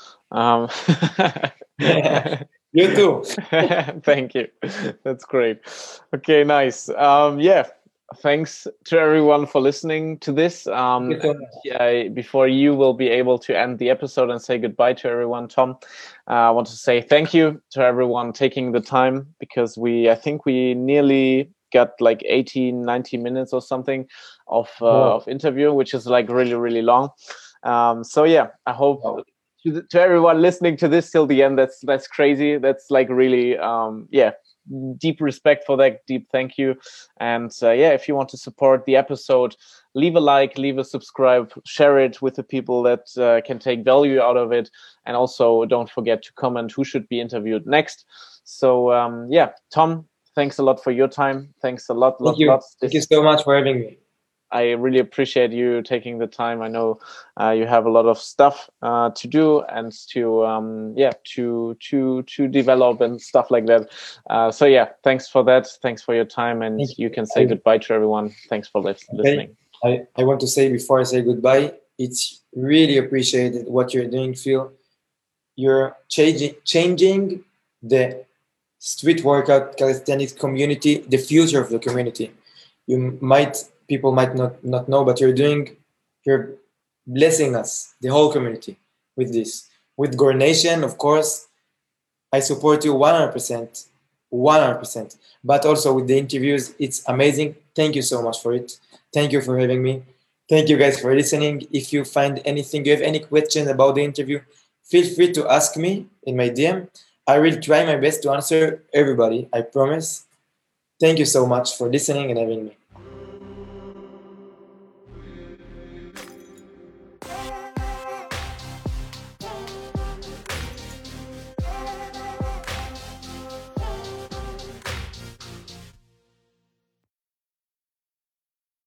You too. Thank you. That's great. Okay, nice. Yeah. thanks to everyone for listening to this. Before you will be able to end the episode and say goodbye to everyone, Tom, I want to say thank you to everyone taking the time, because I think we nearly got like 18, 90 minutes or something of interview, which is like really, really long. So yeah, I hope to everyone listening to this till the end, that's crazy. That's like really, deep respect for that, deep thank you. And if you want to support the episode, leave a like, leave a subscribe, share it with the people that can take value out of it, and also don't forget to comment who should be interviewed next. So Tom, thanks a lot for your time. Thanks a lot. Thank you so much for having me. I really appreciate you taking the time. I know you have a lot of stuff to do and to develop and stuff like that. Thanks for that. Thanks for your time, and you can say goodbye to everyone. Thanks for listening. I want to say, before I say goodbye, it's really appreciated what you're doing, Phil. You're changing the street workout calisthenics community, the future of the community. People might not know, but you're blessing us, the whole community, with this. With Gore Nation, of course, I support you 100%, 100%. But also with the interviews, it's amazing. Thank you so much for it. Thank you for having me. Thank you guys for listening. If you find anything, you have any questions about the interview, feel free to ask me in my DM. I will try my best to answer everybody, I promise. Thank you so much for listening and having me.